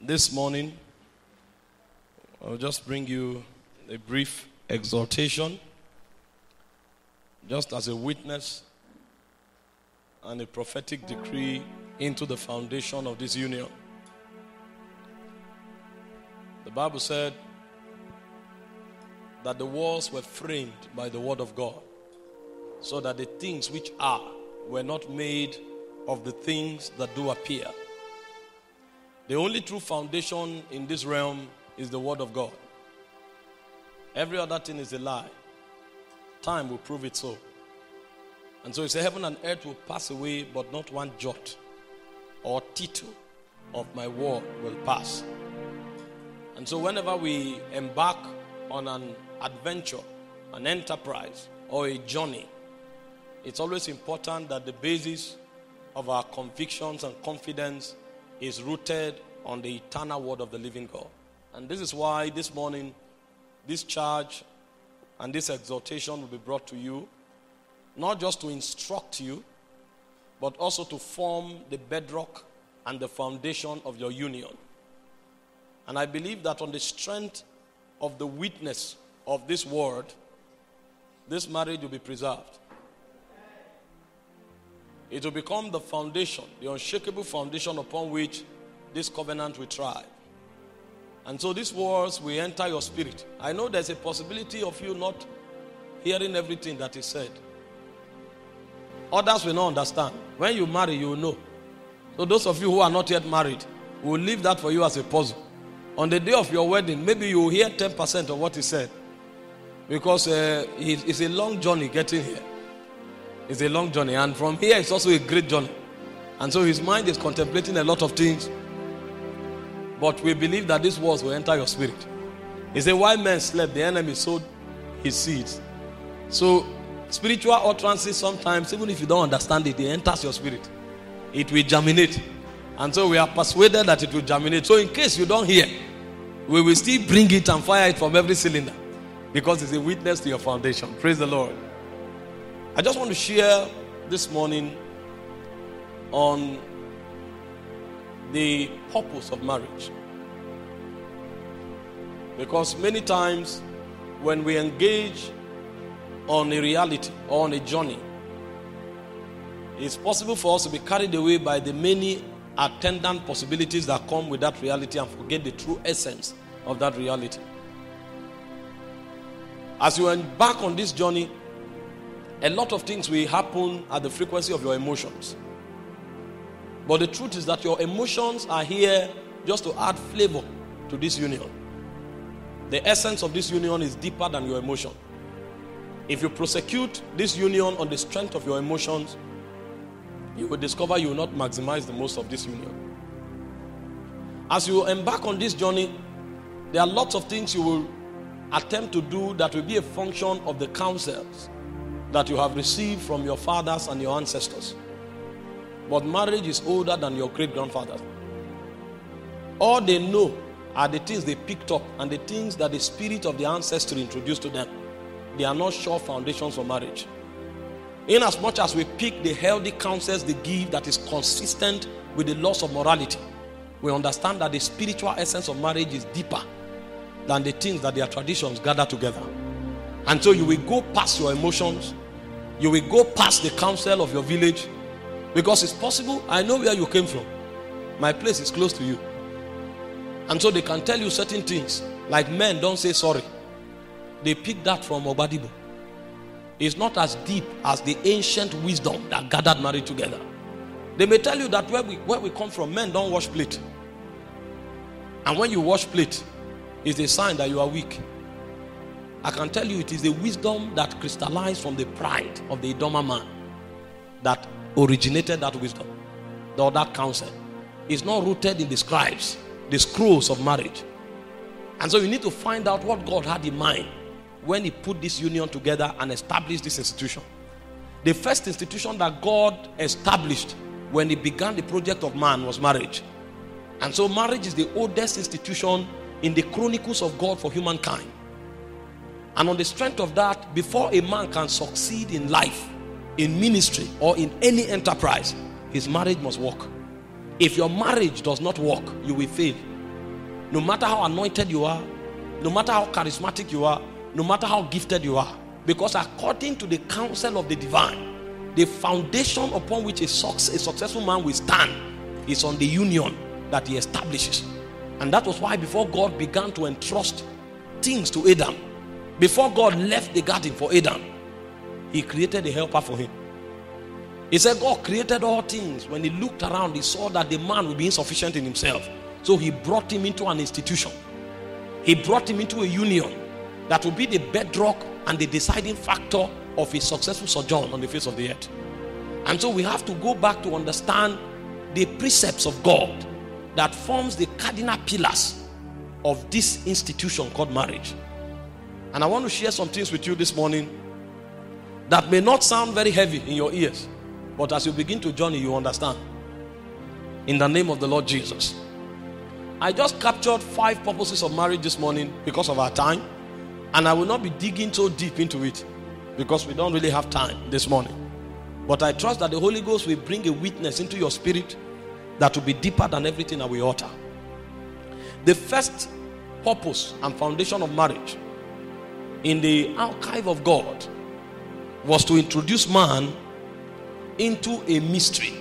This morning, I'll just bring you a brief exhortation, just as a witness and a prophetic decree into the foundation of this union. The Bible said that the walls were framed by the word of God, so that the things which are were not made of the things that do appear. The only true foundation in this realm is the word of God. Every other thing is a lie. Time will prove it so. And so he said, heaven and earth will pass away, but not one jot or tittle of my word will pass. And so whenever we embark on an adventure, an enterprise, or a journey, it's always important that the basis of our convictions and confidence is rooted on the eternal word of the living God. And this is why this morning, this charge and this exhortation will be brought to you, not just to instruct you, but also to form the bedrock and the foundation of your union. And I believe that on the strength of the witness of this word, this marriage will be preserved. It will become the foundation, the unshakable foundation upon which this covenant will thrive. And so these words will enter your spirit. I know there's a possibility of you not hearing everything that is said. Others will not understand. When you marry, you will know. So those of you who are not yet married, we will leave that for you as a puzzle. On the day of your wedding, maybe you will hear 10% of what he said. Because it's a long journey getting here. It's a long journey, and from here it's also a great journey. And so his mind is contemplating a lot of things. But we believe that these words will enter your spirit. He said, while men slept, the enemy sowed his seeds. So spiritual utterances sometimes, even if you don't understand it, it enters your spirit. It will germinate. And so we are persuaded that it will germinate. So in case you don't hear, we will still bring it and fire it from every cylinder, because it's a witness to your foundation. Praise the Lord. I just want to share this morning on the purpose of marriage. Because many times when we engage on a reality or on a journey, it's possible for us to be carried away by the many attendant possibilities that come with that reality and forget the true essence of that reality. As you embark on this journey, a lot of things will happen at the frequency of your emotions. But the truth is that your emotions are here just to add flavor to this union. The essence of this union is deeper than your emotion. If you prosecute this union on the strength of your emotions, you will discover you will not maximize the most of this union. As you embark on this journey, there are lots of things you will attempt to do that will be a function of the counsels that you have received from your fathers and your ancestors. But marriage is older than your great-grandfathers. All they know are the things they picked up and the things that the spirit of the ancestry introduced to them. They are not sure foundations for marriage. In as much as we pick the healthy counsels they give that is consistent with the laws of morality, we understand that the spiritual essence of marriage is deeper than the things that their traditions gather together. And so you will go past your emotions. You will go past the counsel of your village. Because it's possible, I know where you came from. My place is close to you. And so they can tell you certain things. Like men don't say sorry. They pick that from Obadibo. It's not as deep as the ancient wisdom that gathered marriage together. They may tell you that where we come from, men don't wash plate. And when you wash plate, it's a sign that you are weak. I can tell you it is the wisdom that crystallized from the pride of the Idoma man that originated that wisdom, or that counsel. It's not rooted in the scribes, the scrolls of marriage. And so you need to find out what God had in mind when he put this union together and established this institution. The first institution that God established when he began the project of man was marriage. And so marriage is the oldest institution in the chronicles of God for humankind. And on the strength of that, before a man can succeed in life, in ministry, or in any enterprise, his marriage must work. If your marriage does not work, you will fail. No matter how anointed you are, no matter how charismatic you are, no matter how gifted you are. Because according to the counsel of the divine, the foundation upon which a successful man will stand is on the union that he establishes. And that was why before God began to entrust things to Adam, before God left the garden for Adam, he created a helper for him. He said God created all things. When he looked around, he saw that the man would be insufficient in himself. So he brought him into an institution. He brought him into a union that will be the bedrock and the deciding factor of his successful sojourn on the face of the earth. And so we have to go back to understand the precepts of God that forms the cardinal pillars of this institution called marriage. And I want to share some things with you this morning that may not sound very heavy in your ears, but as you begin to journey, you understand. In the name of the Lord Jesus. I just captured 5 purposes of marriage this morning because of our time. And I will not be digging so deep into it because we don't really have time this morning. But I trust that the Holy Ghost will bring a witness into your spirit that will be deeper than everything that we utter. The first purpose and foundation of marriage in the archive of God was to introduce man into a mystery.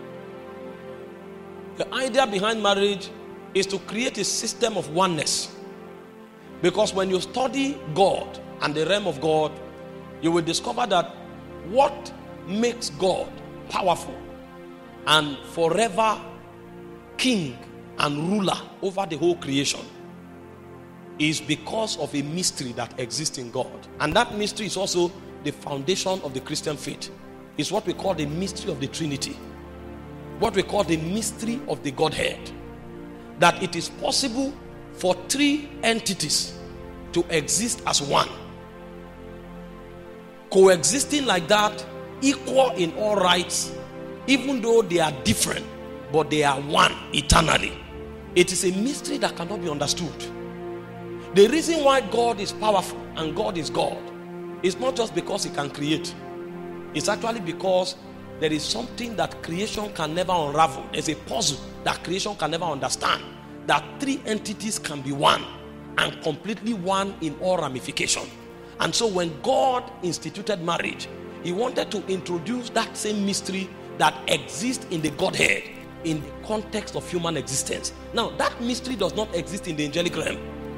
The idea behind marriage is to create a system of oneness. Because when you study God and the realm of God, you will discover that what makes God powerful and forever king and ruler over the whole creation is because of a mystery that exists in God. And that mystery is also the foundation of the Christian faith. It's what we call the mystery of the Trinity. What we call the mystery of the Godhead. That it is possible for 3 entities to exist as one. Coexisting like that, equal in all rights, even though they are different, but they are one eternally. It is a mystery that cannot be understood. The reason why God is powerful and God is God is not just because he can create. It's actually because there is something that creation can never unravel. There's a puzzle that creation can never understand. That 3 entities can be one and completely one in all ramification. And so when God instituted marriage, he wanted to introduce that same mystery that exists in the Godhead in the context of human existence. Now, that mystery does not exist in the angelic realm.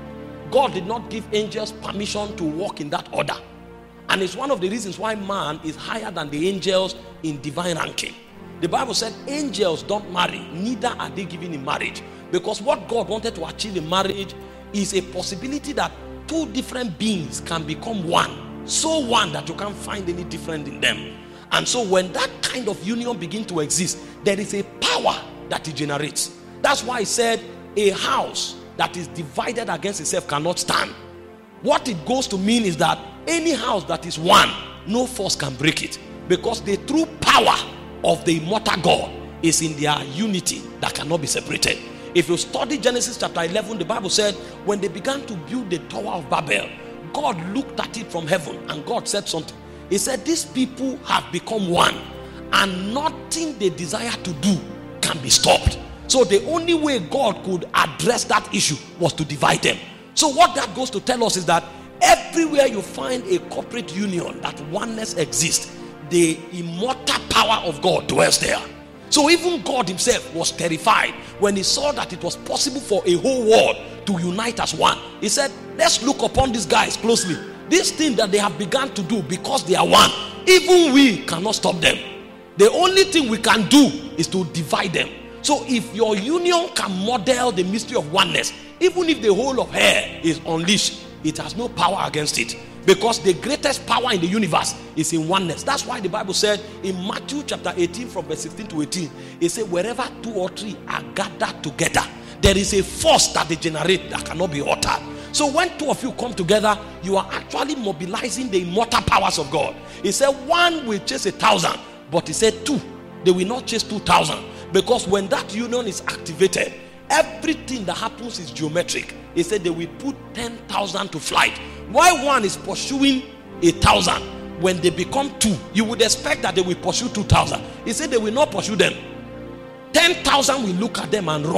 God did not give angels permission to walk in that order. And it's one of the reasons why man is higher than the angels in divine ranking. The Bible said angels don't marry, neither are they given in marriage. Because what God wanted to achieve in marriage is a possibility that 2 different beings can become one. So one that you can't find any difference in them. And so when that kind of union begins to exist, there is a power that it generates. That's why he said a house that is divided against itself cannot stand. What it goes to mean is that any house that is one, no force can break it. Because the true power of the immortal God is in their unity that cannot be separated. If you study Genesis chapter 11, the Bible said when they began to build the Tower of Babel, God looked at it from heaven and God said something. He said, these people have become one and nothing they desire to do can be stopped. So the only way God could address that issue was to divide them. So what that goes to tell us is that everywhere you find a corporate union, that oneness exists, the immortal power of God dwells there. So even God himself was terrified when he saw that it was possible for a whole world to unite as one. He said, let's look upon these guys closely. This thing that they have begun to do because they are one, even we cannot stop them. The only thing we can do is to divide them. So if your union can model the mystery of oneness, even if the whole of hell is unleashed, it has no power against it. Because the greatest power in the universe is in oneness. That's why the Bible said in Matthew chapter 18 from verse 16 to 18, it said wherever 2 or 3 are gathered together, there is a force that they generate that cannot be altered. So when 2 of you come together, you are actually mobilizing the immortal powers of God. He said 1 will chase 1,000, but he said 2, they will not chase 2,000. Because when that union is activated, everything that happens is geometric. He said they will put 10,000 to flight. Why 1 is pursuing 1,000? When they become 2, you would expect that they will pursue 2,000. He said they will not pursue them. 10,000 will look at them and run.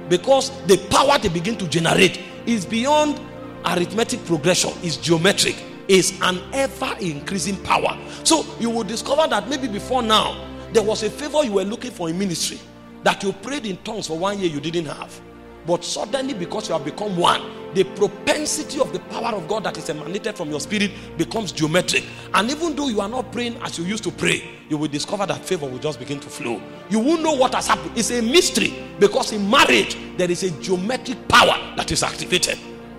Because the power they begin to generate is beyond arithmetic progression, is geometric, is an ever increasing power. So you will discover that maybe before now there was a favor you were looking for in ministry, that you prayed in tongues for 1 year you didn't have. But suddenly, because you have become one, the propensity of the power of God that is emanated from your spirit becomes geometric. And even though you are not praying as you used to pray, you will discover that favor will just begin to flow. You won't know what has happened. It's a mystery, because in marriage there is a geometric power that is activated.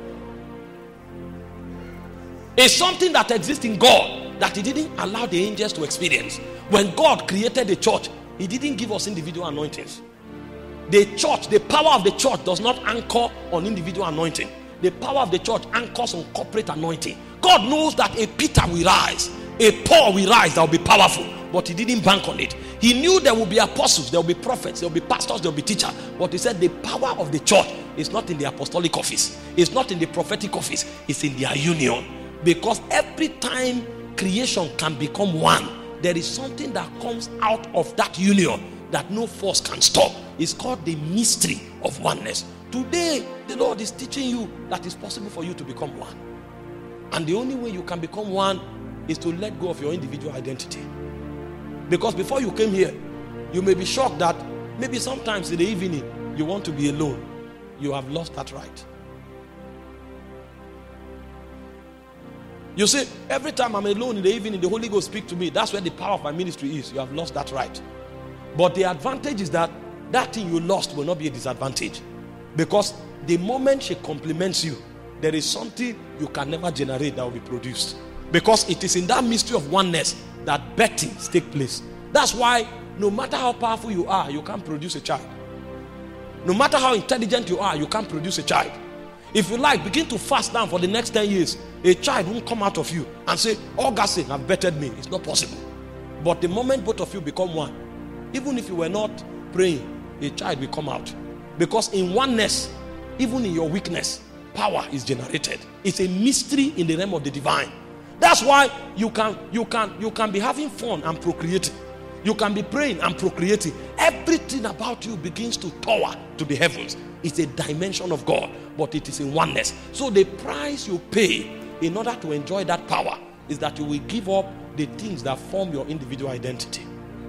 It's something that exists in God that He didn't allow the angels to experience. When God created the church, He didn't give us individual anointings. The church, the power of the church does not anchor on individual anointing. The power of the church anchors on corporate anointing. God knows that a Peter will rise, a Paul will rise that will be powerful, but He didn't bank on it. He knew there will be apostles, there will be prophets, there will be pastors, there will be teachers, but He said the power of the church is not in the apostolic office, it's not in the prophetic office, it's in their union. Because every time creation can become one, there is something that comes out of that union that no force can stop. It's called the mystery of oneness. Today, the Lord is teaching you that it's possible for you to become one. And the only way you can become one is to let go of your individual identity. Because before you came here, you may be shocked that maybe sometimes in the evening you want to be alone. You have lost that right. You see, every time I'm alone in the evening, the Holy Ghost speaks to me. That's where the power of my ministry is. You have lost that right. But the advantage is that that thing you lost will not be a disadvantage. Because the moment she compliments you, there is something you can never generate that will be produced. Because it is in that mystery of oneness that birthings take place. That's why no matter how powerful you are, you can't produce a child. No matter how intelligent you are, you can't produce a child. If you like, begin to fast down for the next 10 years. A child won't come out of you and say, Augustine have bettered me. It's not possible. But the moment both of you become one, even if you were not praying, a child will come out. Because in oneness, even in your weakness, power is generated. It's a mystery in the realm of the divine. That's why you can be having fun and procreating. You can be praying and procreating. Everything about you begins to tower to the heavens. It's a dimension of God, but it is in oneness. So the price you pay in order to enjoy that power is that you will give up the things that form your individual identity.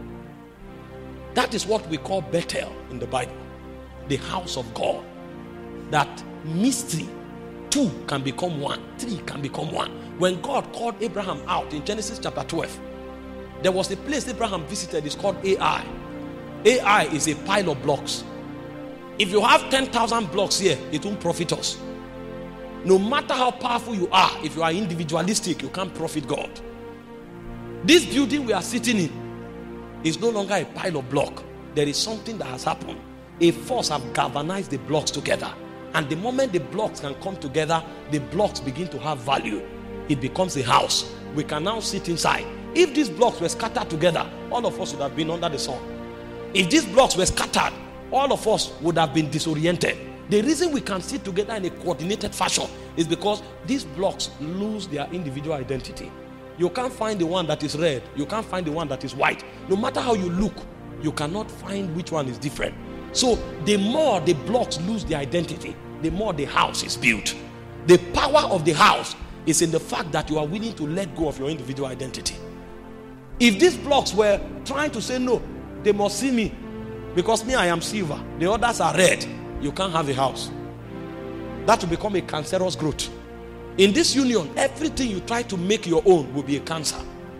That is what we call Bethel in the Bible, the house of God. That mystery, two can become one, three can become one. When God called Abraham out in Genesis chapter 12, there was a place Abraham visited, it's called Ai. Ai is a pile of blocks. If you have 10,000 blocks here, it won't profit us. No matter how powerful you are, if you are individualistic, you can't profit God. This building we are sitting in is no longer a pile of blocks. There is something that has happened. A force has galvanized the blocks together. And the moment the blocks can come together, the blocks begin to have value. It becomes a house. We can now sit inside. If these blocks were scattered together, all of us would have been under the sun. If these blocks were scattered, all of us would have been disoriented. The reason we can sit together in a coordinated fashion is because these blocks lose their individual identity. You can't find the one that is red. You can't find the one that is white. No matter how you look, you cannot find which one is different. So the more the blocks lose their identity, the more the house is built. The power of the house is in the fact that you are willing to let go of your individual identity. If these blocks were trying to say no, they must see me because me, I am silver, the others are red, you can't have a house. That will become a cancerous growth. In this union, everything you try to make your own will be a cancer.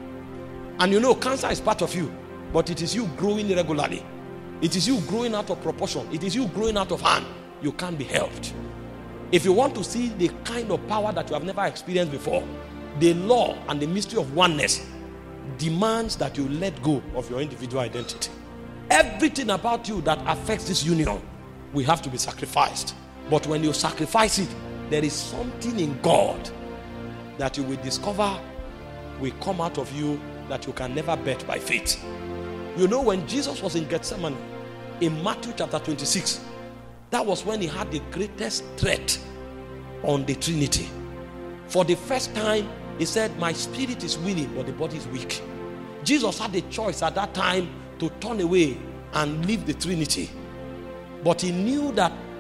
And you know, cancer is part of you, but it is you growing irregularly. It is you growing out of proportion. It is you growing out of hand. You can't be helped. If you want to see the kind of power that you have never experienced before, the law and the mystery of oneness demands that you let go of your individual identity. Everything about you that affects this union will have to be sacrificed. But when you sacrifice it, there is something in God that you will discover will come out of you that you can never bet by faith. You know, when Jesus was in Gethsemane, in Matthew chapter 26, that was when he had the greatest threat on the Trinity. For the first time, he said, my spirit is willing, but the body is weak. Jesus had the choice at that time to turn away and leave the Trinity. But he knew that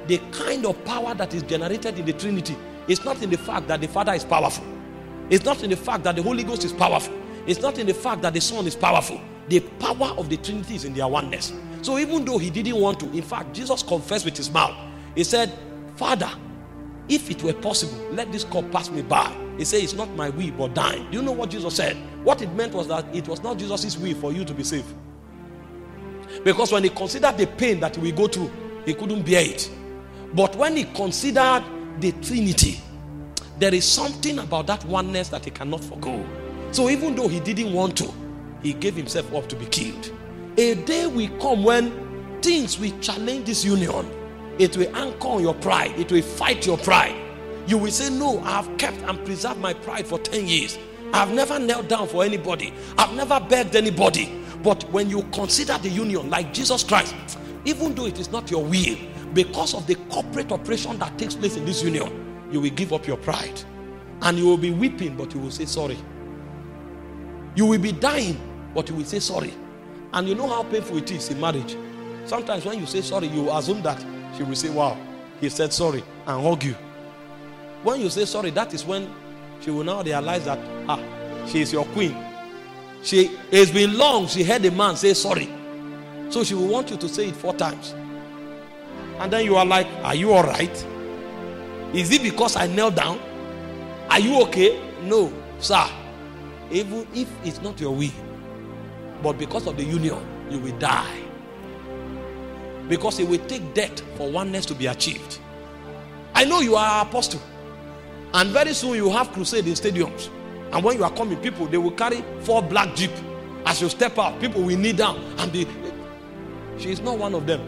the kind of power that is generated in the Trinity is not in the fact that the Father is powerful. It's not in the fact that the Holy Ghost is powerful. It's not in the fact that the Son is powerful. The power of the Trinity is in their oneness. So even though he didn't want to, in fact, Jesus confessed with his mouth. He said, Father, if it were possible, let this cup pass me by. He said, it's not my will, but thine. Do you know what Jesus said? What it meant was that it was not Jesus' will for you to be saved. Because when he considered the pain that he will go through, he couldn't bear it. But when he considered the Trinity, there is something about that oneness that he cannot forgo. So even though he didn't want to, he gave himself up to be killed. A day will come when things will challenge this union. It will anchor on your pride. It will fight your pride. You will say, no, I have kept and preserved my pride for 10 years. I have never knelt down for anybody. I've never begged anybody. But when you consider the union like Jesus Christ, even though it is not your will, because of the corporate operation that takes place in this union, you will give up your pride. And you will be weeping, but you will say sorry. You will be dying, but you will say sorry. And you know how painful it is in marriage. Sometimes when you say sorry, you assume that she will say, wow, he said sorry, and hug you. When you say sorry, that is when she will now realize that, she is your queen. It's been long she heard a man say sorry. So she will want you to say it 4 times. And then you are like, are you all right? Is it because I knelt down? Are you okay? No, sir. Even if it's not your will, but because of the union, you will die. Because it will take death for oneness to be achieved. I know you are an apostle. And very soon you have crusade in stadiums. And when you are coming, people, they will carry 4 black jeep. As you step out, people will kneel down and be. She is not one of them.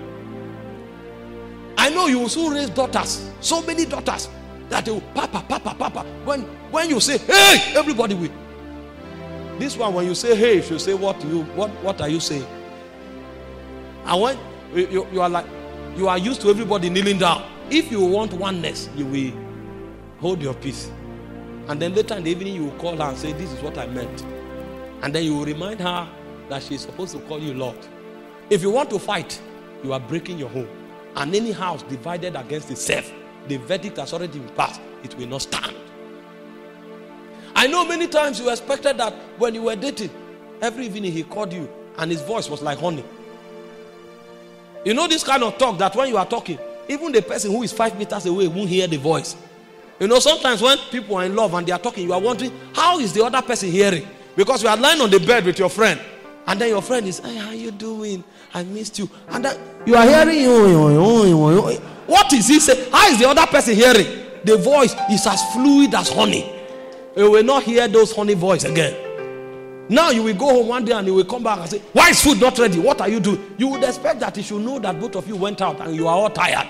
I know you will soon raise daughters. So many daughters. That they will, Papa, Papa, Papa. When you say, hey, everybody will. This one, when you say, hey, she'll say, what are you saying? And when you are like, you are used to everybody kneeling down. If you want oneness, you will hold your peace. And then later in the evening, you will call her and say, this is what I meant. And then you will remind her that she is supposed to call you Lord. If you want to fight, you are breaking your home. And any house divided against itself, the verdict has already been passed. It will not stand. I know many times you expected that when you were dating, every evening he called you and his voice was like honey. You know this kind of talk that when you are talking, even the person who is 5 meters away won't hear the voice. You know, sometimes when people are in love and they are talking, you are wondering, how is the other person hearing? Because you are lying on the bed with your friend. And then your friend is, hey, how are you doing? I missed you. And then you are hearing, what is he saying? How is the other person hearing? The voice is as fluid as honey. You will not hear those honey voice again. Now you will go home one day and you will come back and say, why is food not ready? What are you doing? You would expect that he should know that both of you went out and you are all tired.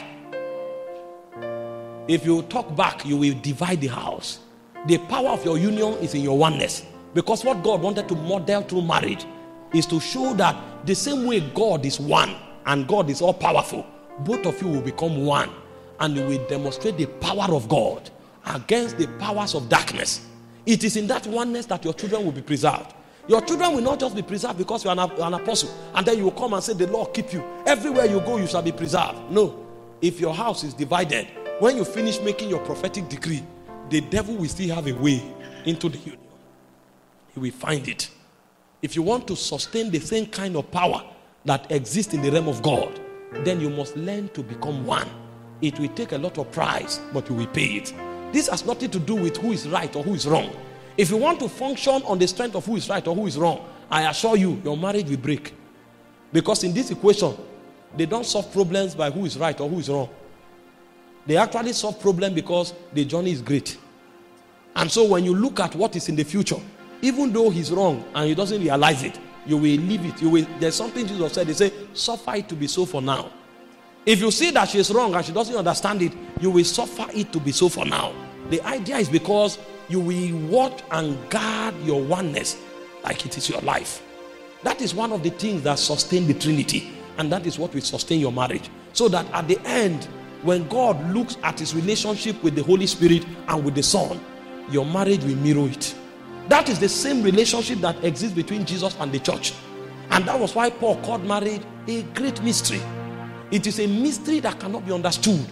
If you talk back, you will divide the house. The power of your union is in your oneness. Because what God wanted to model through marriage is to show that the same way God is one and God is all powerful, both of you will become one and you will demonstrate the power of God against the powers of darkness. It is in that oneness that your children will be preserved. Your children will not just be preserved because you are an apostle and then you will come and say, the Lord keep you. Everywhere you go, you shall be preserved. No. If your house is divided, when you finish making your prophetic decree, the devil will still have a way into the union. He will find it. If you want to sustain the same kind of power that exists in the realm of God, then you must learn to become one. It will take a lot of price, but you will pay it. This has nothing to do with who is right or who is wrong. If you want to function on the strength of who is right or who is wrong, I assure you, your marriage will break. Because in this equation, they don't solve problems by who is right or who is wrong. They actually solve problems because the journey is great. And so when you look at what is in the future, even though he's wrong and he doesn't realize it, you will leave it. There's something Jesus said. They say, suffer it to be so for now. If you see that she is wrong and she doesn't understand it, you will suffer it to be so for now. The idea is because you will watch and guard your oneness like it is your life. That is one of the things that sustain the Trinity. And that is what will sustain your marriage. So that at the end, when God looks at his relationship with the Holy Spirit and with the Son, your marriage will mirror it. That is the same relationship that exists between Jesus and the church. And that was why Paul called marriage a great mystery. It is a mystery that cannot be understood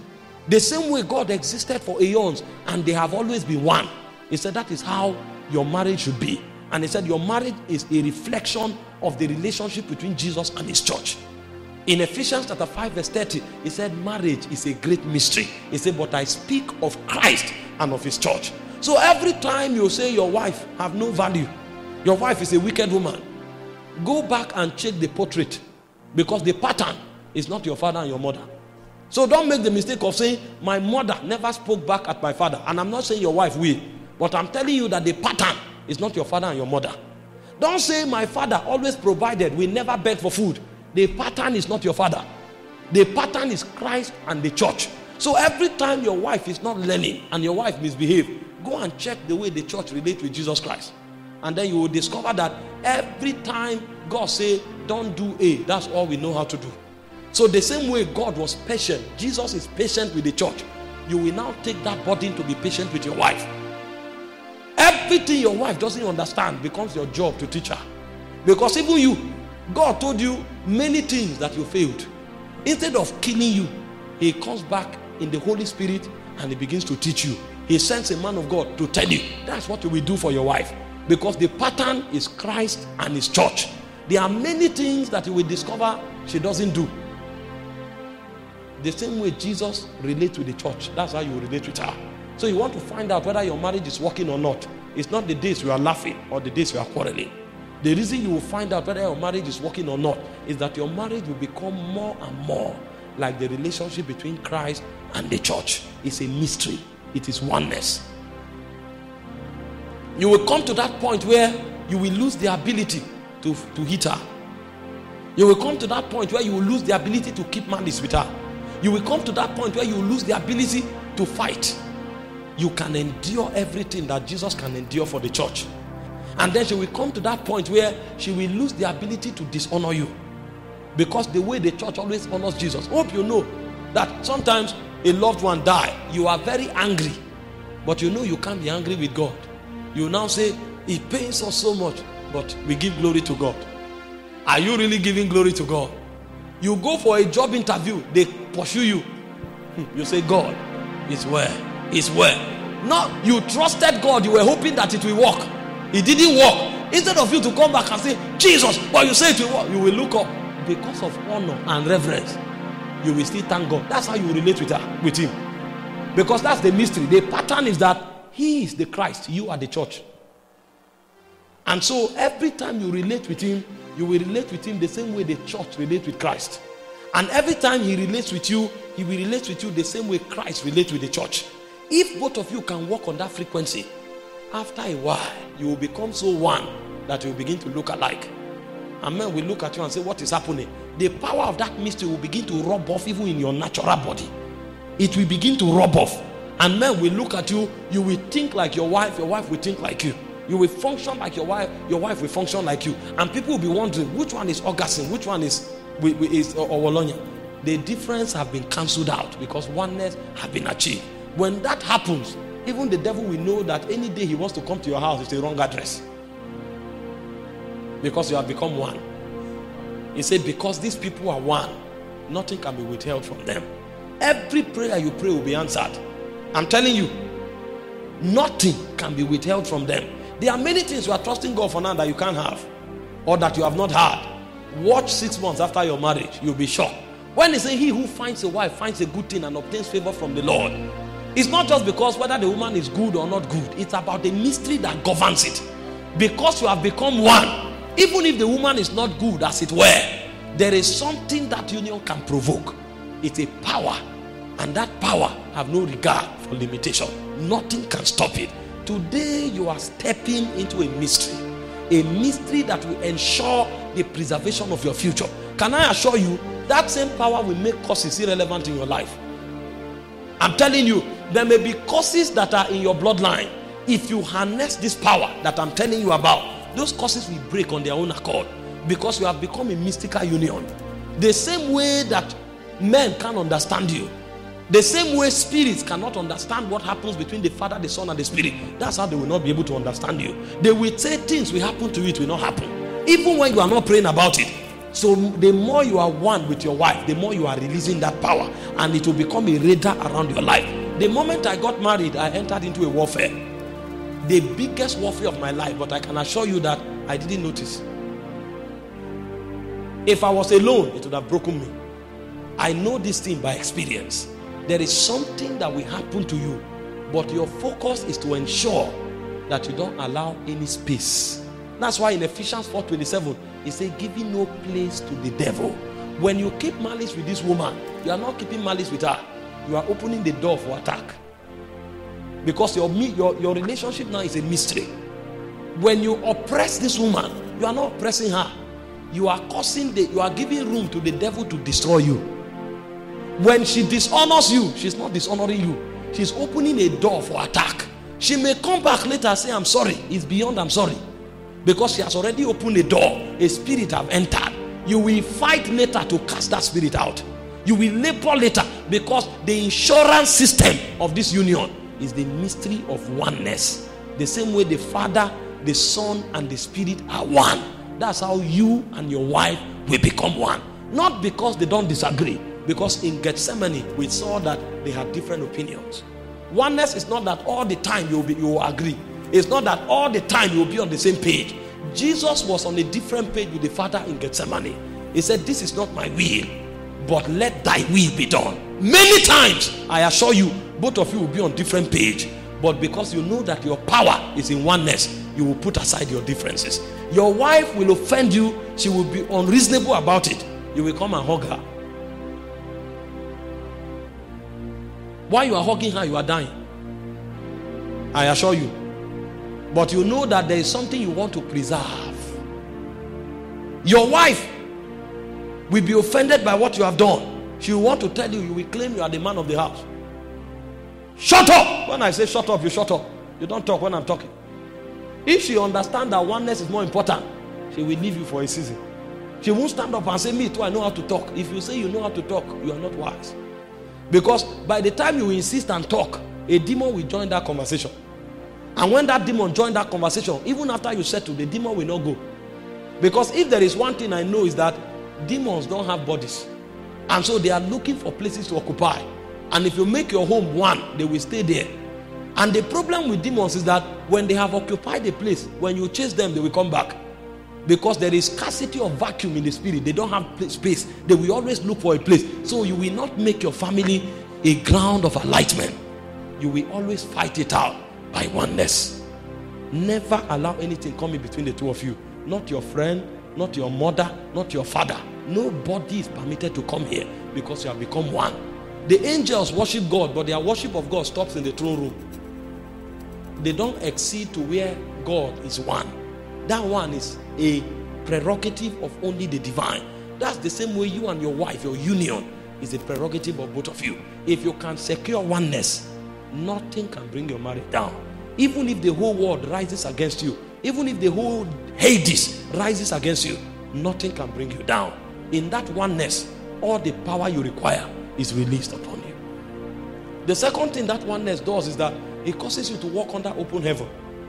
The same way God existed for aeons and they have always been one. He said that is how your marriage should be. And he said your marriage is a reflection of the relationship between Jesus and his church. In Ephesians chapter 5 verse 30, he said marriage is a great mystery. He said, but I speak of Christ and of his church. So every time you say your wife have no value, your wife is a wicked woman, go back and check the portrait, because the pattern is not your father and your mother. So don't make the mistake of saying my mother never spoke back at my father. And I'm not saying your wife will, but I'm telling you that the pattern is not your father and your mother. Don't say my father always provided, we never begged for food. The pattern is not your father. The pattern is Christ and the church. So every time your wife is not learning and your wife misbehaves, go and check the way the church relates with Jesus Christ. And then you will discover that every time God say don't do A, that's all we know how to do. So the same way God was patient, Jesus is patient with the church. You will now take that burden to be patient with your wife. Everything your wife doesn't understand becomes your job to teach her. Because even you, God told you many things that you failed. Instead of killing you, he comes back in the Holy Spirit and he begins to teach you. He sends a man of God to tell you. That's what you will do for your wife. Because the pattern is Christ and his church. There are many things that you will discover she doesn't do. The same way Jesus relates with the church, that's how you relate with her. So you want to find out whether your marriage is working or not. It's not the days you are laughing or the days you are quarreling. The reason you will find out whether your marriage is working or not is that your marriage will become more and more like the relationship between Christ and the church. It's a mystery. It is oneness. You will come to that point where you will lose the ability to hit her. You will come to that point where you will lose the ability to keep malice with her. You will come to that point where you will lose the ability to fight. You can endure everything that Jesus can endure for the church. And then she will come to that point where she will lose the ability to dishonor you. Because the way the church always honors Jesus. Hope you know that sometimes a loved one dies. You are very angry. But you know you can't be angry with God. You now say, it pains us so much, but we give glory to God. Are you really giving glory to God? You go for a job interview, they pursue you. You say, God, it's well. It's well. No, you trusted God. You were hoping that it will work. It didn't work. Instead of you to come back and say, Jesus, but you say it will work, you will look up. Because of honor and reverence, you will still thank God. That's how you relate with him. Because that's the mystery. The pattern is that he is the Christ, you are the church. And so every time you relate with him, you will relate with him the same way the church relates with Christ. And every time he relates with you, he will relate with you the same way Christ relates with the church. If both of you can work on that frequency, after a while, you will become so one that you will begin to look alike. And men will look at you and say, what is happening? The power of that mystery will begin to rub off even in your natural body. It will begin to rub off. And men will look at you, you will think like your wife will think like you. You will function like your wife will function like you. And people will be wondering, which one is orgasm, which one is Owolonya? The difference have been cancelled out because oneness have been achieved. When that happens, even the devil will know that any day he wants to come to your house, it's the wrong address. Because you have become one. He said, because these people are one, nothing can be withheld from them. Every prayer you pray will be answered. I'm telling you, nothing can be withheld from them. There are many things you are trusting God for now that you can't have, or that you have not had. Watch 6 months after your marriage, you'll be shocked. When they say he who finds a wife finds a good thing and obtains favor from the Lord, it's not just because whether the woman is good or not good. It's about the mystery that governs it. Because you have become one, even if the woman is not good as it were, there is something that union can provoke. It's a power, and that power have no regard for limitation. Nothing can stop it. Today you are stepping into a mystery that will ensure the preservation of your future. Can I assure you, that same power will make causes irrelevant in your life. I'm telling you, there may be causes that are in your bloodline. If you harness this power that I'm telling you about, those causes will break on their own accord, because you have become a mystical union. The same way that men can't understand you, the same way spirits cannot understand what happens between the Father, the Son, and the Spirit, that's how they will not be able to understand you. They will say things will happen to you, it will not happen. Even when you are not praying about it, So the more you are one with your wife, the more you are releasing that power, and it will become a radar around your life. The moment I got married, I entered into a warfare. The biggest warfare of my life, but I can assure you that I didn't notice. If I was alone, it would have broken me. I know this thing by experience. There is something that will happen to you, but your focus is to ensure that you don't allow any space. That's why in Ephesians 4:27, it says, giving no place to the devil. When you keep malice with this woman, you are not keeping malice with her. You are opening the door for attack. Because your relationship now is a mystery. When you oppress this woman, you are not oppressing her. You are giving room to the devil to destroy you. When she dishonors you, she's not dishonoring you. She's opening a door for attack. She may come back later and say, I'm sorry. It's beyond I'm sorry. Because she has already opened a door. A spirit have entered. You will fight later to cast that spirit out. You will labor later, because the insurance system of this union is the mystery of oneness. The same way the Father, the Son, and the Spirit are one. That's how you and your wife will become one. Not because they don't disagree, because in Gethsemane we saw that they had different opinions. Oneness is not that all the time you will agree. It's not that all the time you will be on the same page. Jesus was on a different page with the Father in Gethsemane. He said, this is not my will, but let thy will be done. Many times, I assure you, both of you will be on different page, but because you know that your power is in oneness, you will put aside your differences. Your wife will offend you. She will be unreasonable about it. You will come and hug her. While you are hugging her, you are dying. I assure you. But you know that there is something you want to preserve. Your wife will be offended by what you have done. She will want to tell you, you will claim you are the man of the house. Shut up! When I say shut up, you shut up. You don't talk when I'm talking. If she understands that oneness is more important, she will leave you for a season. She won't stand up and say, me too, I know how to talk. If you say you know how to talk, you are not wise. Because by the time you insist and talk, a demon will join that conversation. And when that demon joins that conversation, even after you settle, the demon will not go. Because if there is one thing I know, is that demons don't have bodies. And so they are looking for places to occupy. And if you make your home one, they will stay there. And the problem with demons is that when they have occupied a place, when you chase them, they will come back. Because there is scarcity of vacuum in the spirit. They don't have space. They will always look for a place. So you will not make your family a ground of enlightenment. You will always fight it out by oneness. Never allow anything come in between the two of you. Not your friend, not your mother, not your father. Nobody is permitted to come here, because you have become one. The angels worship God, but their worship of God stops in the throne room. They don't exceed to where God is one. That one is a prerogative of only the divine. That's the same way you and your wife, your union, is a prerogative of both of you. If you can secure oneness, nothing can bring your marriage down. Even if the whole world rises against you, even if the whole Hades rises against you, nothing can bring you down. In that oneness, all the power you require is released upon you. The second thing that oneness does is that it causes you to walk under open heaven.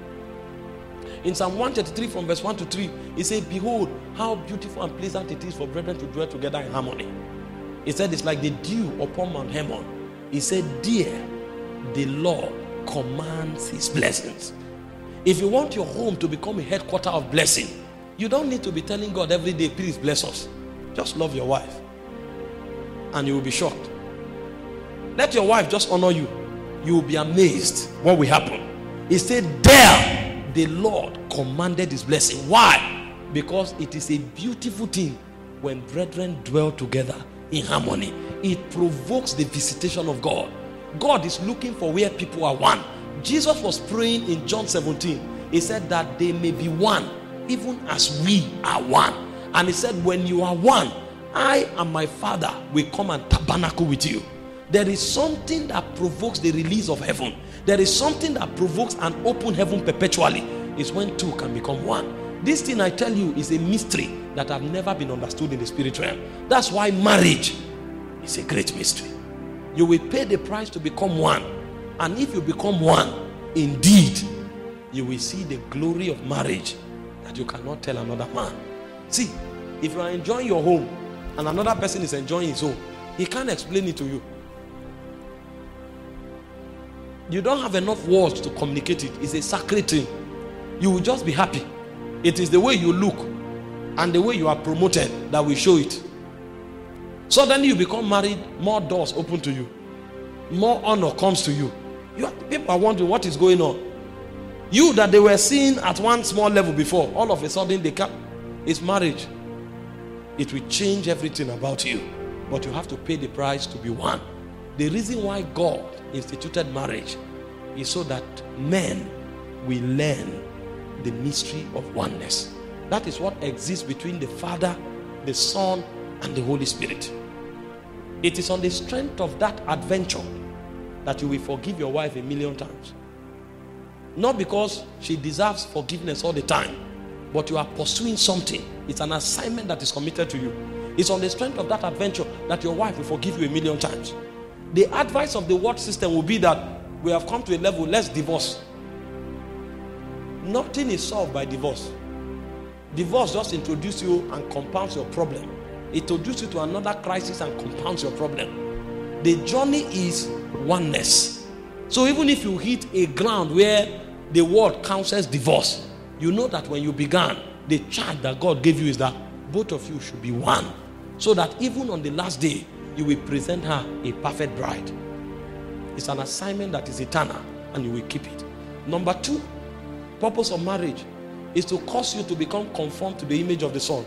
In Psalm 133 from verse 1 to 3, it says, behold, how beautiful and pleasant it is for brethren to dwell together in harmony. He said it's like the dew upon Mount Hermon. He said, there the Lord commands his blessings. If you want your home to become a headquarter of blessing, you don't need to be telling God every day, please bless us. Just love your wife, and you will be shocked. Let your wife just honor you. You will be amazed what will happen. He said, there the Lord commanded his blessing. Why? Because it is a beautiful thing when brethren dwell together in harmony. It provokes the visitation of God. God is looking for where people are one. Jesus was praying in John 17. He said that they may be one, even as we are one. And he said, when you are one, I and my Father will come and tabernacle with you. There is something that provokes the release of heaven. There is something that provokes an open heaven perpetually. It's when two can become one. This thing I tell you is a mystery that have never been understood in the spirit realm. That's why marriage is a great mystery. You will pay the price to become one. And if you become one, indeed, you will see the glory of marriage that you cannot tell another man. See, If you are enjoying your home and another person is enjoying his home, he can't explain it to you. You don't have enough words to communicate it. It's a sacred thing. You will just be happy. It is the way you look and the way you are promoted that will show it. Suddenly you become married, more doors open to you. More honor comes to you. People are wondering what is going on. You that they were seeing at one small level before, all of a sudden they come. It's marriage. It will change everything about you. But you have to pay the price to be one. The reason why God instituted marriage is so that men will learn the mystery of oneness. That is what exists between the Father, the Son, and the Holy Spirit. It is on the strength of that adventure that you will forgive your wife 1,000,000 times. Not because she deserves forgiveness all the time, but you are pursuing something. It's an assignment that is committed to you. It's on the strength of that adventure that your wife will forgive you 1,000,000 times. The advice of the world system will be that we have come to a level, let's divorce. Nothing is solved by divorce. Divorce just introduces you and compounds your problem. It introduces you to another crisis and compounds your problem. The journey is oneness. So even if you hit a ground where the world counsels divorce, you know that when you began, the charge that God gave you is that both of you should be one. So that even on the last day, you will present her a perfect bride. It's an assignment that is eternal and you will keep it. Number 2, purpose of marriage is to cause you to become conformed to the image of the Son.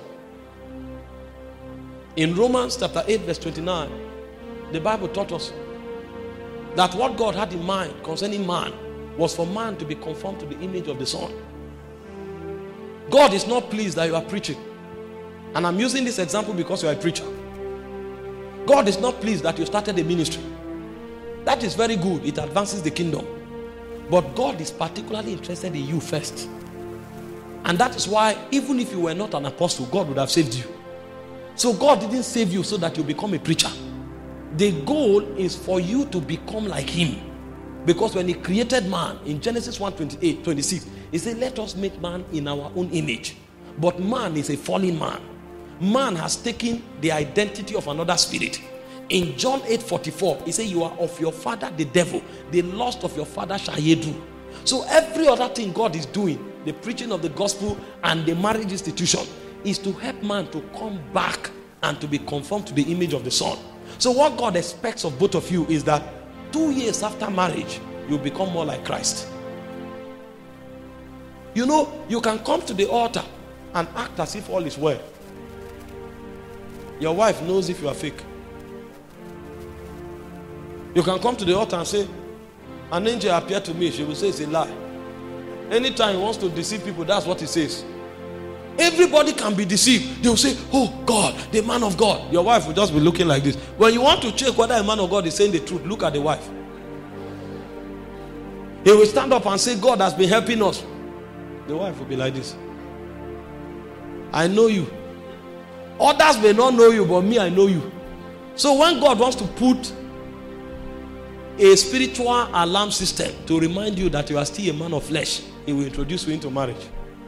In Romans chapter 8 verse 29, the Bible taught us that what God had in mind concerning man was for man to be conformed to the image of the Son. God is not pleased that you are preaching. And I'm using this example because you are a preacher. God is not pleased that you started a ministry. That is very good. It advances the kingdom. But God is particularly interested in you first. And that is why even if you were not an apostle, God would have saved you. So God didn't save you so that you become a preacher. The goal is for you to become like him. Because when he created man in Genesis 1:26, he said, let us make man in our own image. But man is a fallen man. Man has taken the identity of another spirit. In John 8:44, he said, you are of your father the devil. The lust of your father shall ye do. So every other thing God is doing, the preaching of the gospel and the marriage institution, is to help man to come back and to be conformed to the image of the Son. So what God expects of both of you is that 2 years after marriage, you become more like Christ. You know, you can come to the altar and act as if all is well. Your wife knows if you are fake. You can come to the altar and say, an angel appeared to me. She will say it's a lie. Anytime he wants to deceive people, that's what he says. Everybody can be deceived. They will say, oh God, the man of God. Your wife will just be looking like this. When you want to check whether a man of God is saying the truth, look at the wife. He will stand up and say, God has been helping us. The wife will be like this. I know you. Others may not know you, but me, I know you. So when God wants to put a spiritual alarm system to remind you that you are still a man of flesh, he will introduce you into marriage.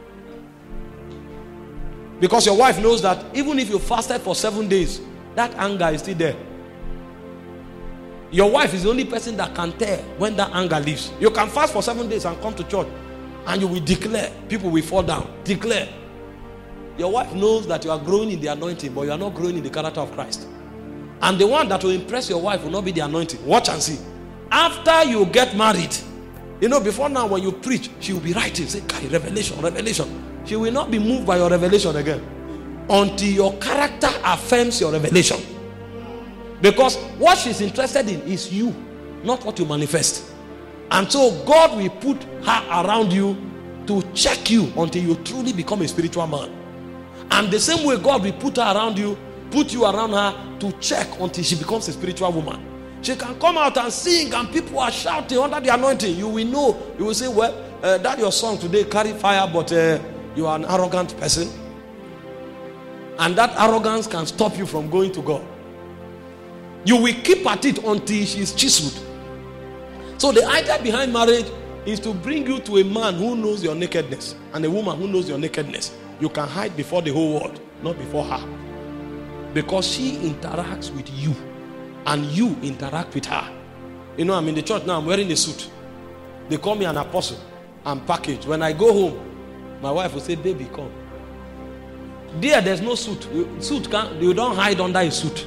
Because your wife knows that even if you fasted for 7 days, that anger is still there. Your wife is the only person that can tell when that anger leaves. You can fast for 7 days and come to church and you will declare. People will fall down. Declare. Your wife knows that you are growing in the anointing, but you are not growing in the character of Christ. And the one that will impress your wife will not be the anointing. Watch and see. After you get married, you know, before now when you preach, she will be writing, say, revelation, revelation. She will not be moved by your revelation again until your character affirms your revelation. Because what she's interested in is you, not what you manifest. And so God will put her around you to check you until you truly become a spiritual man. And the same way God will put her around you, put you around her to check until she becomes a spiritual woman. She can come out and sing and people are shouting under the anointing. You will know. You will say, well, that your song today carry fire, but you are an arrogant person. And that arrogance can stop you from going to God. You will keep at it until she is chiseled. So the idea behind marriage is to bring you to a man who knows your nakedness and a woman who knows your nakedness. You can hide before the whole world not before her. Because she interacts with you and you interact with her. You know, I'm in the church now, I'm wearing a suit. They call me an apostle. I'm packaged. When I go home, my wife will say, baby, come. There, there's no suit. You don't hide under a suit.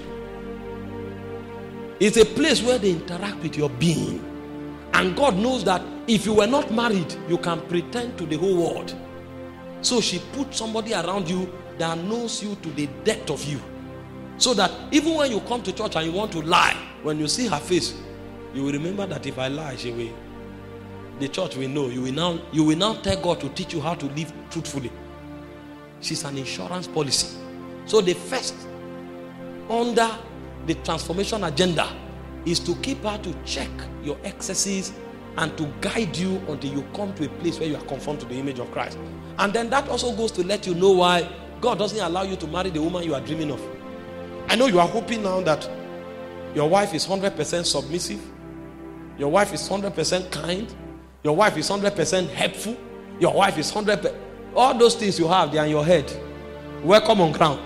It's a place where they interact with your being. And God knows that if you were not married, you can pretend to the whole world. So she put somebody around you that knows you to the depth of you. So that even when you come to church and you want to lie, when you see her face, you will remember that if I lie, she will. The church will know. You will now tell God to teach you how to live truthfully. She's an insurance policy. So the first, under the transformation agenda, is to keep her to check your excesses and to guide you until you come to a place where you are conformed to the image of Christ. And then that also goes to let you know why God doesn't allow you to marry the woman you are dreaming of. I know you are hoping now that your wife is 100% submissive. Your wife is 100% kind. Your wife is 100% helpful. Your wife is 100%. All those things you have, they are in your head. Welcome on ground.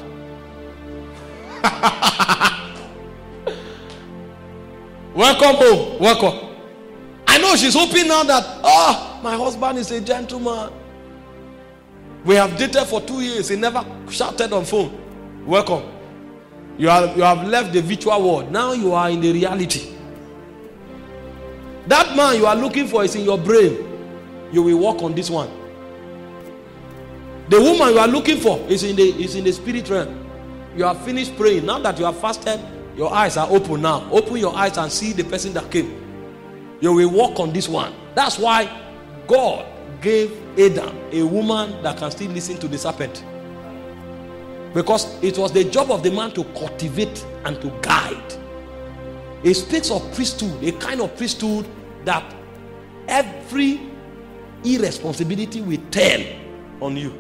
Welcome home. Welcome. I know she's hoping now that, my husband is a gentleman. We have dated for 2 years. He never shouted on phone. Welcome. You have left the virtual world. Now you are in the reality. That man you are looking for is in your brain. You will walk on this one. The woman you are looking for is in the spirit realm. You have finished praying. Now that you have fasted, your eyes are open now. Open your eyes and see the person that came. You will walk on this one. That's why God gave Adam a woman that can still listen to the serpent. Because it was the job of the man to cultivate and to guide. It speaks of priesthood, a kind of priesthood that every irresponsibility will tell on you.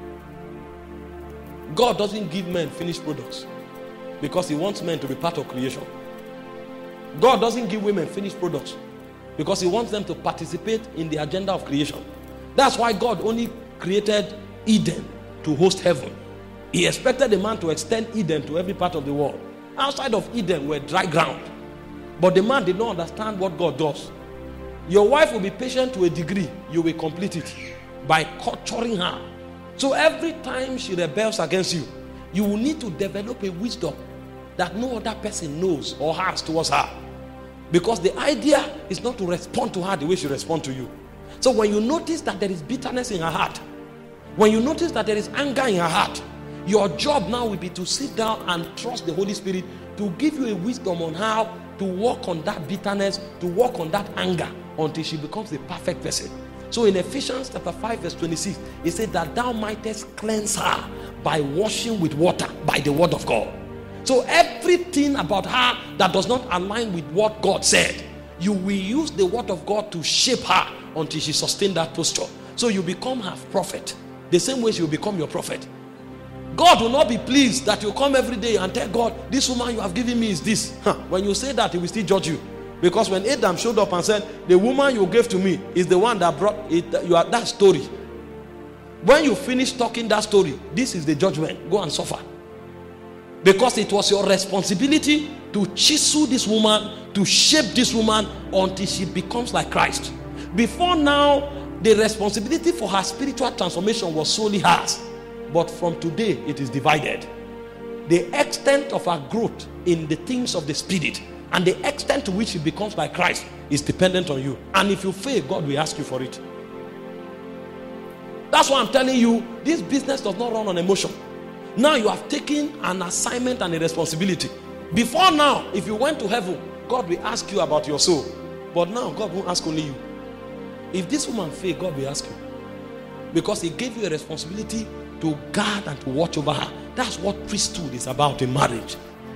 God doesn't give men finished products because he wants men to be part of creation. God doesn't give women finished products because he wants them to participate in the agenda of creation. That's why God only created Eden to host heaven. He expected a man to extend Eden to every part of the world. Outside of Eden were dry ground. But the man did not understand what God does. Your wife will be patient to a degree. You will complete it by torturing her. So every time she rebels against you, you will need to develop a wisdom that no other person knows or has towards her. Because the idea is not to respond to her the way she responds to you. So when you notice that there is bitterness in her heart, when you notice that there is anger in her heart, your job now will be to sit down and trust the Holy Spirit to give you a wisdom on how to work on that bitterness, to work on that anger until she becomes a perfect person. So in Ephesians chapter 5 verse 26, it said that thou mightest cleanse her by washing with water by the word of God. So everything about her that does not align with what God said, you will use the word of God to shape her until she sustains that posture. So you become her prophet, the same way she will become your prophet. God will not be pleased that you come every day and tell God, this woman you have given me is this. When you say that, he will still judge you. Because when Adam showed up and said, the woman you gave to me is the one that brought it, you are that story. When you finish talking that story, this is the judgment. Go and suffer. Because it was your responsibility to chisel this woman, to shape this woman until she becomes like Christ. Before now, the responsibility for her spiritual transformation was solely hers. But from today, it is divided. The extent of her growth in the things of the Spirit and the extent to which she becomes like Christ is dependent on you. And if you fail, God will ask you for it. That's why I'm telling you, this business does not run on emotion. Now you have taken an assignment and a responsibility. Before now, if you went to heaven, God will ask you about your soul. But now, God won't ask only you. If this woman fail, God will ask you. Because he gave you a responsibility to guard and to watch over her. That's what priesthood is about in marriage.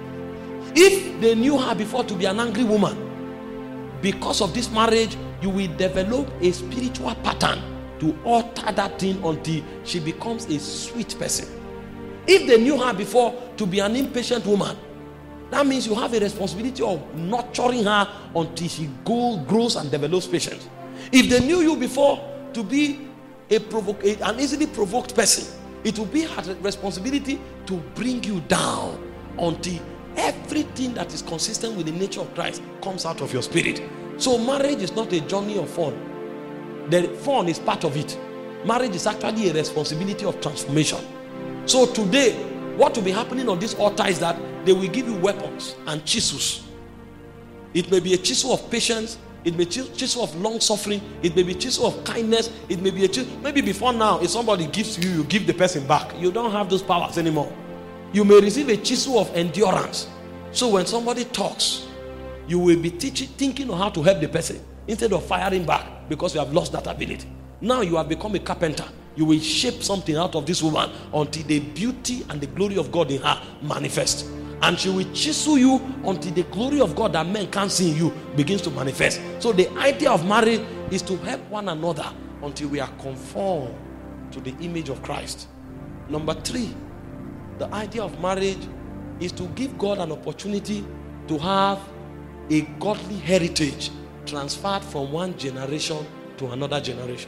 If they knew her before to be an angry woman, because of this marriage, you will develop a spiritual pattern to alter that thing until she becomes a sweet person. If they knew her before to be an impatient woman, that means you have a responsibility of nurturing her until she grows and develops patience. If they knew you before to be an easily provoked person, It will be her responsibility to bring you down until everything that is consistent with the nature of Christ comes out of your spirit. So marriage is not a journey of fun. The fun is part of it. Marriage is actually a responsibility of transformation. So today, what will be happening on this altar is that they will give you weapons and chisels. It may be a chisel of patience. It may be a chisel of long suffering. It may be a chisel of kindness. It may be a chisel. Maybe before now, if somebody gives you, you give the person back. You don't have those powers anymore. You may receive a chisel of endurance. So when somebody talks, you will be thinking on how to help the person instead of firing back because you have lost that ability. Now you have become a carpenter. You will shape something out of this woman until the beauty and the glory of God in her manifest. And she will chisel you until the glory of God that men can't see in you begins to manifest. So the idea of marriage is to help one another until we are conformed to the image of Christ. Number 3, the idea of marriage is to give God an opportunity to have a godly heritage transferred from one generation to another generation.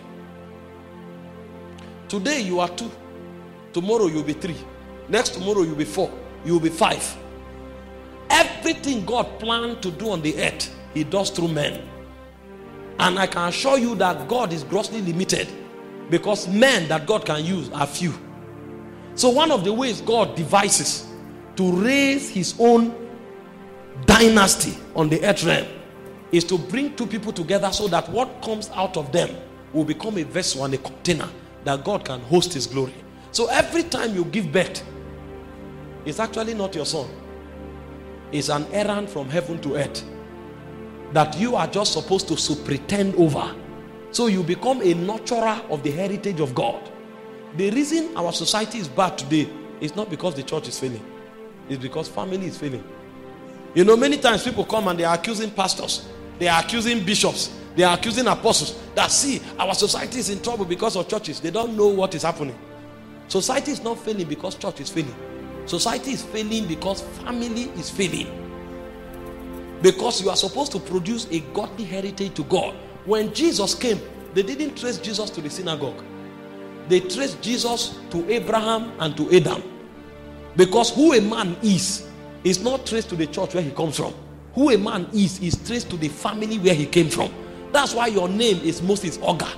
Today you are 2. Tomorrow you'll be 3. Next tomorrow you'll be 4. You'll be 5. Everything God planned to do on the earth, He does through men. And I can assure you that God is grossly limited because men that God can use are few. So one of the ways God devises to raise His own dynasty on the earth realm is to bring 2 people together so that what comes out of them will become a vessel and a container that God can host His glory. So every time you give birth, it's actually not your son. It's an errand from heaven to earth that you are just supposed to pretend over. So you become a nurturer of the heritage of God. The reason our society is bad today is not because the church is failing. It's because family is failing. You know, many times people come and they are accusing pastors. They are accusing bishops. They are accusing apostles. That see, our society is in trouble because of churches. They don't know what is happening. Society is not failing because church is failing. Society is failing because family is failing. Because you are supposed to produce a godly heritage to God. When Jesus came, they didn't trace Jesus to the synagogue. They traced Jesus to Abraham and to Adam. Because who a man is not traced to the church where he comes from. Who a man is traced to the family where he came from. That's why your name is Moses Oga.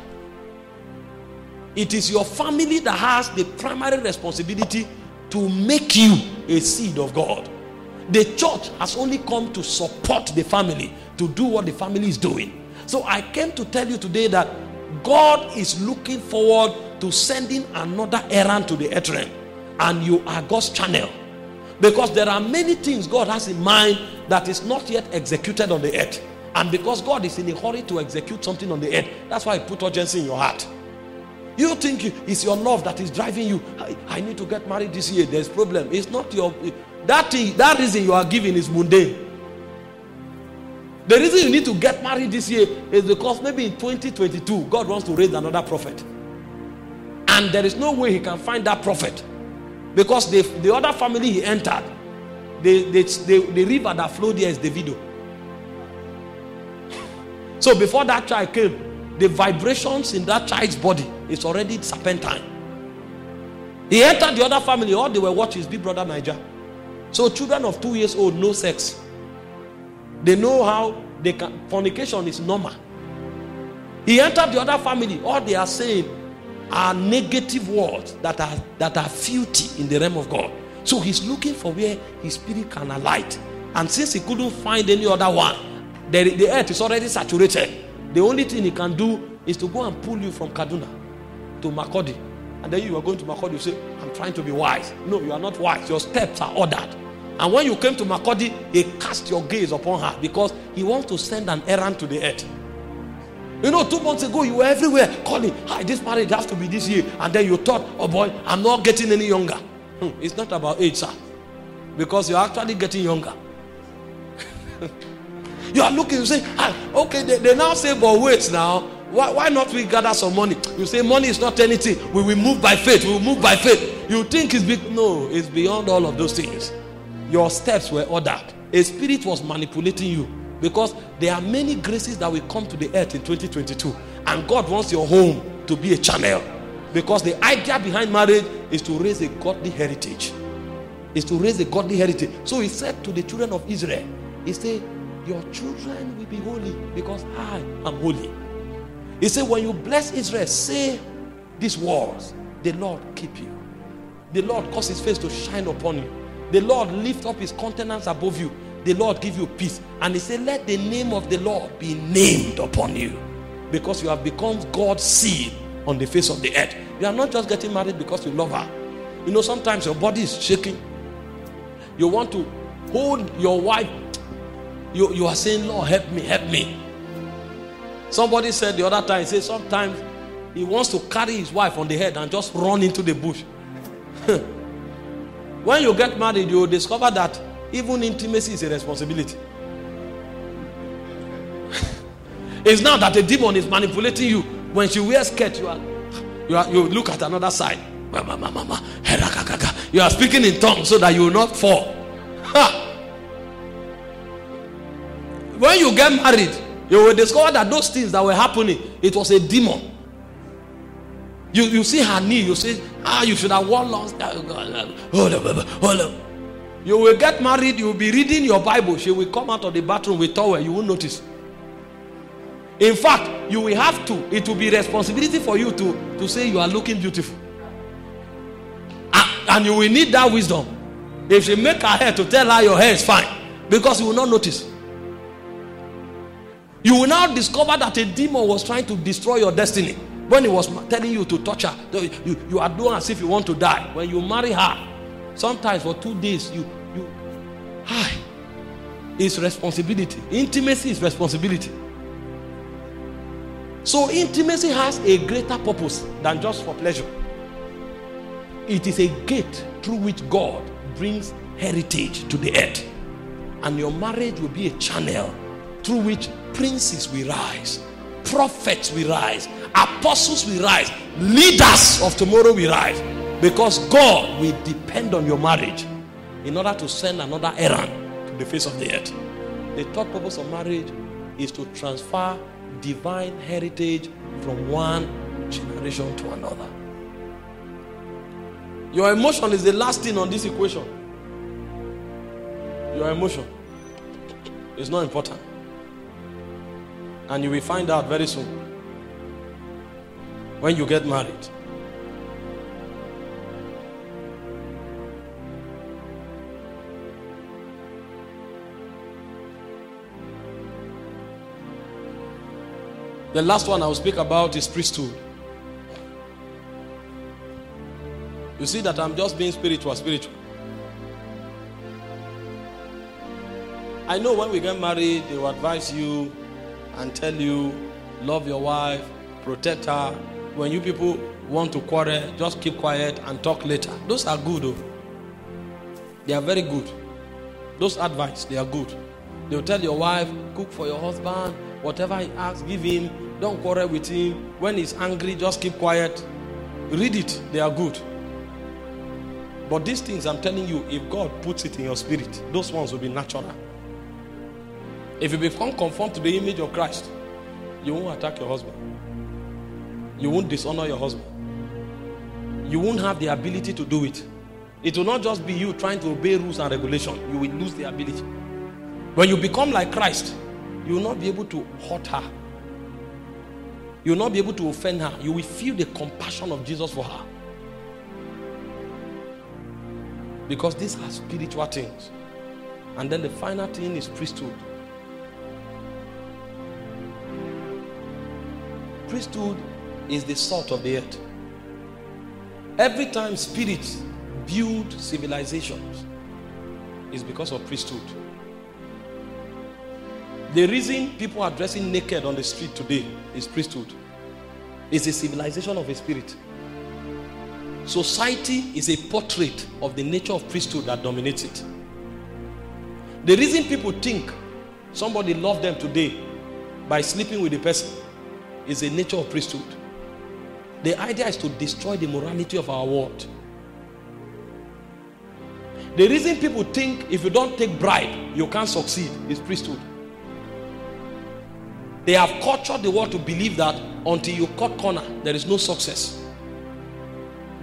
It is your family that has the primary responsibility to make you a seed of God. The church has only come to support the family, to do what the family is doing. So I came to tell you today that God is looking forward to sending another errand to the earth realm, and you are God's channel. Because there are many things God has in mind that is not yet executed on the earth. And because God is in a hurry to execute something on the earth, that's why He put urgency in your heart. You think it's your love that is driving you. I need to get married this year. There's a problem. It's not your... That reason you are giving is mundane. The reason you need to get married this year is because maybe in 2022, God wants to raise another prophet. And there is no way He can find that prophet. Because the other family he entered, the river that flowed there is Davido. So before that child came, the vibrations in that child's body is already serpentine. He entered the other family, all they were watching is Big Brother Niger. So children of 2 years old know sex. They know how they can, fornication is normal. He entered the other family, all they are saying are negative words that are filthy in the realm of God. So he's looking for where his spirit can alight. And since he couldn't find any other one, the earth is already saturated. The only thing he can do is to go and pull you from Kaduna to Makurdi. And then you are going to Makurdi, you say, I'm trying to be wise. No, you are not wise. Your steps are ordered. And when you came to Makurdi, he cast your gaze upon her because he wants to send an errand to the earth. You know, 2 months ago, you were everywhere calling, hi, this marriage has to be this year. And then you thought, oh boy, I'm not getting any younger. It's not about age, sir. Because you're actually getting younger. You are looking, you say, okay, they now say, but wait now. Why not we gather some money? You say money is not anything. We will move by faith. We will move by faith. You think it's big. No, it's beyond all of those things. Your steps were ordered. A spirit was manipulating you. Because there are many graces that will come to the earth in 2022. And God wants your home to be a channel. Because the idea behind marriage is to raise a godly heritage. Is to raise a godly heritage. So he said to the children of Israel, he said, your children will be holy because I am holy. He said, when you bless Israel, say these words: the Lord keep you. The Lord cause his face to shine upon you. The Lord lift up his countenance above you. The Lord give you peace. And he said, let the name of the Lord be named upon you, because you have become God's seed on the face of the earth. You are not just getting married because you love her. You know, sometimes your body is shaking. You want to hold your wife. You are saying, Lord, help me, help me. Somebody said the other time, he said sometimes he wants to carry his wife on the head and just run into the bush. When you get married, you will discover that even intimacy is a responsibility. It's not that a demon is manipulating you. When she wears skirt, you look at another side. You are speaking in tongues so that you will not fall. When you get married, you will discover that those things that were happening, it was a demon. You see her knee, you say, you should have worn long. Hold up. You will get married, you will be reading your Bible. She will come out of the bathroom with towel, you won't notice. In fact, you will have to. It will be responsibility for you to say you are looking beautiful. And you will need that wisdom. If she make her hair, to tell her your hair is fine, because you will not notice. You will now discover that a demon was trying to destroy your destiny. When he was telling you to touch her, you are doing as if you want to die. When you marry her, sometimes for 2 days, it's responsibility. Intimacy is responsibility. So intimacy has a greater purpose than just for pleasure. It is a gate through which God brings heritage to the earth. And your marriage will be a channel through which princes will rise, prophets will rise, apostles will rise, leaders of tomorrow will rise. Because God will depend on your marriage in order to send another errand to the face of the earth. The third purpose of marriage is to transfer divine heritage from one generation to another. Your emotion is the last thing on this equation. Your emotion is not important. And you will find out very soon when you get married. The last one I will speak about is priesthood. You see that I'm just being spiritual. I know when we get married, they will advise you and tell you, love your wife, protect her. When you people want to quarrel, just keep quiet and talk later. Those are good, though. They are very good. Those advice, they are good. They will tell your wife, cook for your husband, whatever he asks, give him. Don't quarrel with him. When he's angry, just keep quiet. Read it, they are good. But these things, I'm telling you, if God puts it in your spirit, those ones will be natural. If you become conformed to the image of Christ, you won't attack your husband. You won't dishonor your husband. You won't have the ability to do it. It will not just be you trying to obey rules and regulations. You will lose the ability. When you become like Christ, you will not be able to hurt her. You will not be able to offend her. You will feel the compassion of Jesus for her. Because these are spiritual things. And then the final thing is priesthood. Priesthood is the salt of the earth. Every time spirits build civilizations, it's because of priesthood. The reason people are dressing naked on the street today is priesthood. It's a civilization of a spirit. Society is a portrait of the nature of priesthood that dominates it. The reason people think somebody loved them today by sleeping with the person is the nature of priesthood. The idea is to destroy the morality of our world. The reason people think if you don't take bribe, you can't succeed is priesthood. They have cultured the world to believe that until you cut corner, there is no success.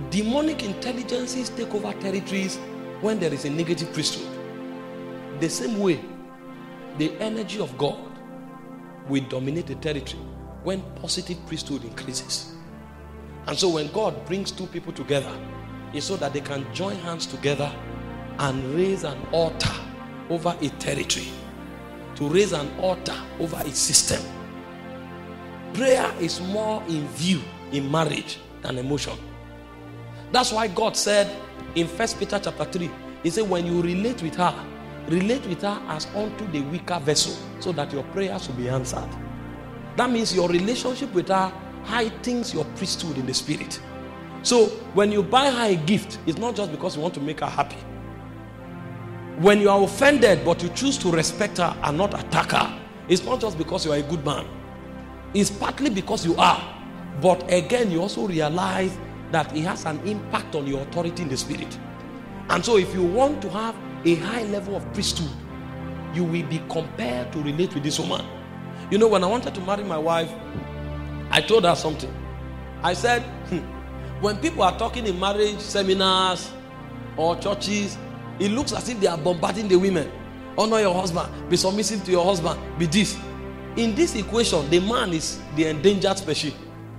Demonic intelligences take over territories when there is a negative priesthood. The same way, the energy of God will dominate the territory when positive priesthood increases. And so when God brings two people together, it's so that they can join hands together and raise an altar over a territory, to raise an altar over a system. Prayer is more in view in marriage than emotion. That's why God said in 1 Peter chapter 3, he said, when you relate with her as unto the weaker vessel, so that your prayers will be answered. That means your relationship with her heightens your priesthood in the spirit. So when you buy her a gift, it's not just because you want to make her happy. When you are offended but you choose to respect her and not attack her, it's not just because you are a good man. It's partly because you are. But again, you also realize that it has an impact on your authority in the spirit. And so if you want to have a high level of priesthood, you will be compelled to relate with this woman. You know, when I wanted to marry my wife, I told her something. I said, when people are talking in marriage seminars or churches, it looks as if they are bombarding the women. Honor your husband, be submissive to your husband, be this. In this equation, the man is the endangered species.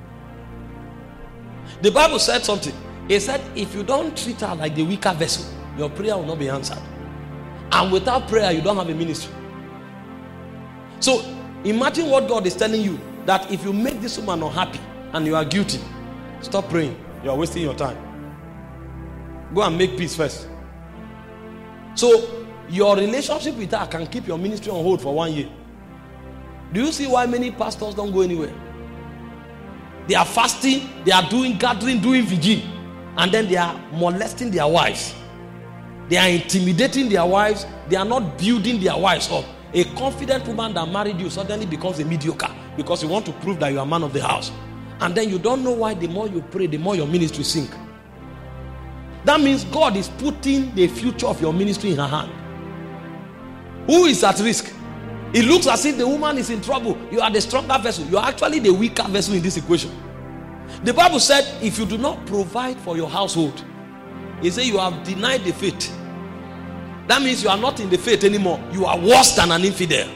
The Bible said something. It said, if you don't treat her like the weaker vessel, your prayer will not be answered. And without prayer, you don't have a ministry. So imagine what God is telling you, that if you make this woman unhappy and you are guilty, stop praying. You are wasting your time. Go and make peace first. So your relationship with her can keep your ministry on hold for 1 year. Do you see why many pastors don't go anywhere? They are fasting, they are doing gathering, doing vigil, and then they are molesting their wives. They are intimidating their wives. They are not building their wives up. A confident woman that married you suddenly becomes a mediocre because you want to prove that you are man of the house. And then you don't know why the more you pray, the more your ministry sink. That means God is putting the future of your ministry in her hand. Who is at risk? It looks as if the woman is in trouble. You are the stronger vessel. You are actually the weaker vessel in this equation. The Bible said, if you do not provide for your household, it says you have denied the faith. That means you are not in the faith anymore. You are worse than an infidel.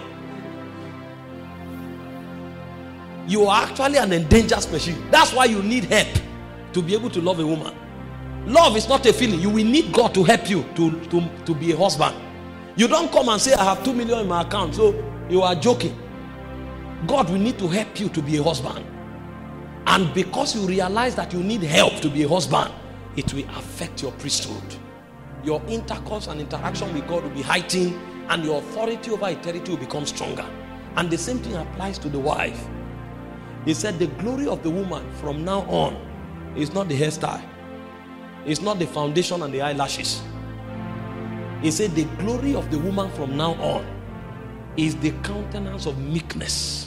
You are actually an endangered species. That's why you need help to be able to love a woman. Love is not a feeling. You will need God to help you to be a husband. You don't come and say, I have 2 million in my account, so you are joking. God will need to help you to be a husband. And because you realize that you need help to be a husband, it will affect your priesthood. Your intercourse and interaction with God will be heightened, and your authority over a territory will become stronger. And the same thing applies to the wife. He said the glory of the woman from now on is not the hairstyle. It's not the foundation and the eyelashes. He said the glory of the woman from now on is the countenance of meekness,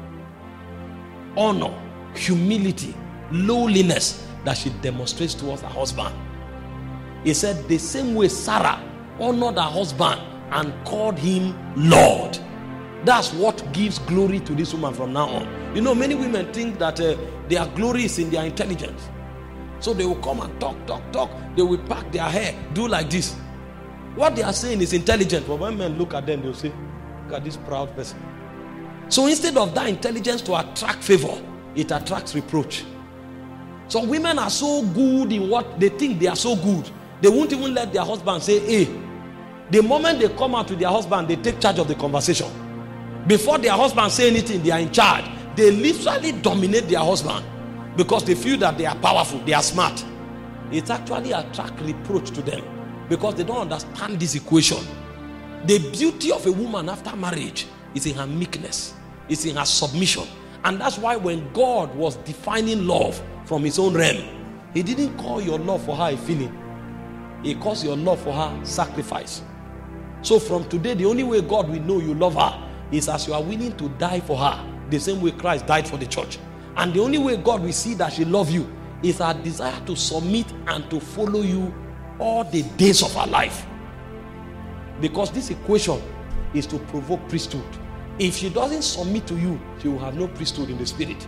honor, humility, lowliness that she demonstrates towards her husband. He said the same way Sarah honored her husband and called him Lord. That's what gives glory to this woman from now on. You know, many women think that their glory is in their intelligence. So they will come and talk. They will pack their hair, do like this. What they are saying is intelligent, but when men look at them, they'll say, look at this proud person. So instead of that intelligence to attract favor, it attracts reproach. Some women are so good in what they think they are so good, they won't even let their husband say, hey. The moment they come out to their husband, they take charge of the conversation. Before their husband say anything, they are in charge. They literally dominate their husband because they feel that they are powerful, they are smart. It actually attracts reproach to them because they don't understand this equation. The beauty of a woman after marriage is in her meekness, it's in her submission. And that's why when God was defining love from his own realm, he didn't call your love for her a feeling. He calls your love for her sacrifice. So from today, the only way God will know you love her is as you are willing to die for her, the same way Christ died for the church. And the only way God will see that she loves you is her desire to submit and to follow you all the days of her life. Because this equation is to provoke priesthood. If she doesn't submit to you, she will have no priesthood in the spirit.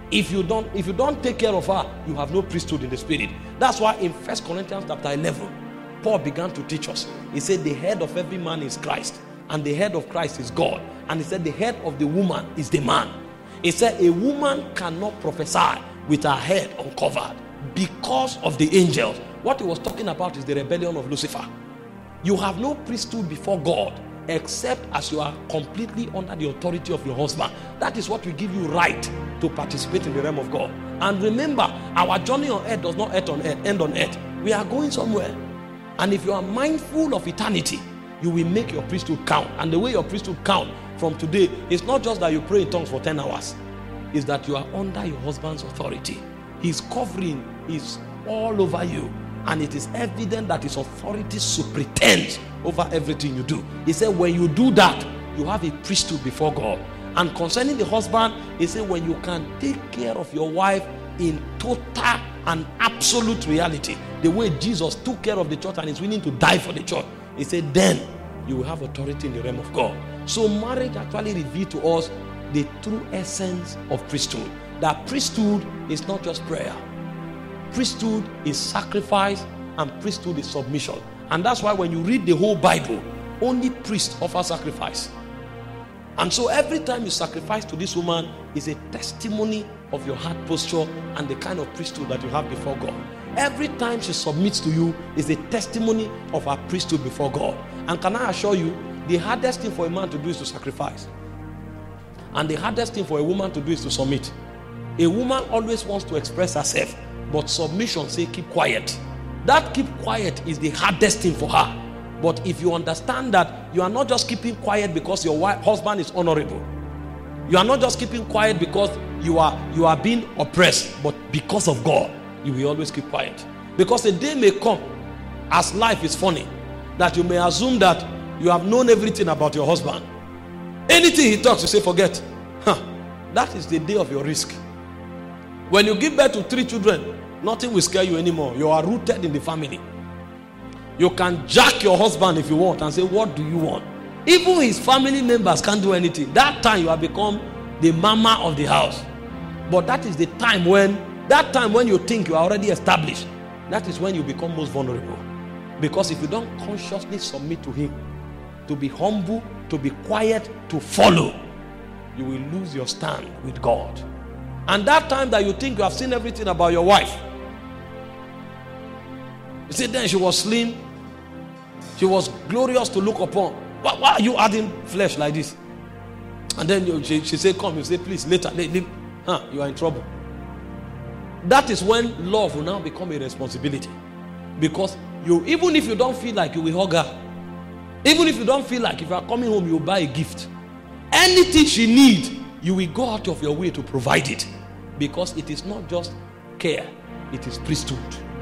If you don't take care of her, you have no priesthood in the spirit. That's why in 1 Corinthians chapter 11, Paul began to teach us. He said the head of every man is Christ, and the head of Christ is God. And he said the head of the woman is the man. He said a woman cannot prophesy with her head uncovered because of the angels. What he was talking about is the rebellion of Lucifer. You have no priesthood before God except as you are completely under the authority of your husband. That is what will give you right to participate in the realm of God. And remember, our journey on earth does not end on earth. We are going somewhere. And if you are mindful of eternity, you will make your priesthood count. And the way your priesthood count from today is not just that you pray in tongues for 10 hours. It's that you are under your husband's authority. His covering is all over you. And it is evident that his authority superintends over everything you do. He said when you do that, you have a priesthood before God. And concerning the husband, he said when you can take care of your wife in total and absolute reality, the way Jesus took care of the church and is willing to die for the church, he said then you will have authority in the realm of God. So marriage actually revealed to us the true essence of priesthood. That priesthood is not just prayer. Priesthood is sacrifice, and priesthood is submission. And that's why when you read the whole Bible, only priests offer sacrifice. And so every time you sacrifice to this woman is a testimony of your heart posture and the kind of priesthood that you have before God. Every time she submits to you is a testimony of her priesthood before God. And can I assure you, the hardest thing for a man to do is to sacrifice. And the hardest thing for a woman to do is to submit. A woman always wants to express herself, but submission say keep quiet. That keep quiet is the hardest thing for her. But if you understand that you are not just keeping quiet because your husband is honorable. You are not just keeping quiet because you are being oppressed, but because of God, you will always keep quiet. Because a day may come, as life is funny, that you may assume that you have known everything about your husband. Anything he talks, you say forget. That is the day of your risk. When you give birth to 3 children, nothing will scare you anymore. You are rooted in the family. You can jack your husband if you want and say, what do you want? Even his family members can't do anything. That time you have become the mama of the house. But that is the time when you think you are already established, that is when you become most vulnerable. Because if you don't consciously submit to him, to be humble, to be quiet, to follow, you will lose your stand with God. And that time that you think you have seen everything about your wife, you see, then she was slim, she was glorious to look upon. Why are you adding flesh like this? And then she said, come. You say, please, later. You are in trouble. That is when love will now become a responsibility. Because even if you don't feel like you will hug her, even if you don't feel like if you are coming home, you will buy a gift. Anything she needs, you will go out of your way to provide it. Because it is not just care, it is priesthood.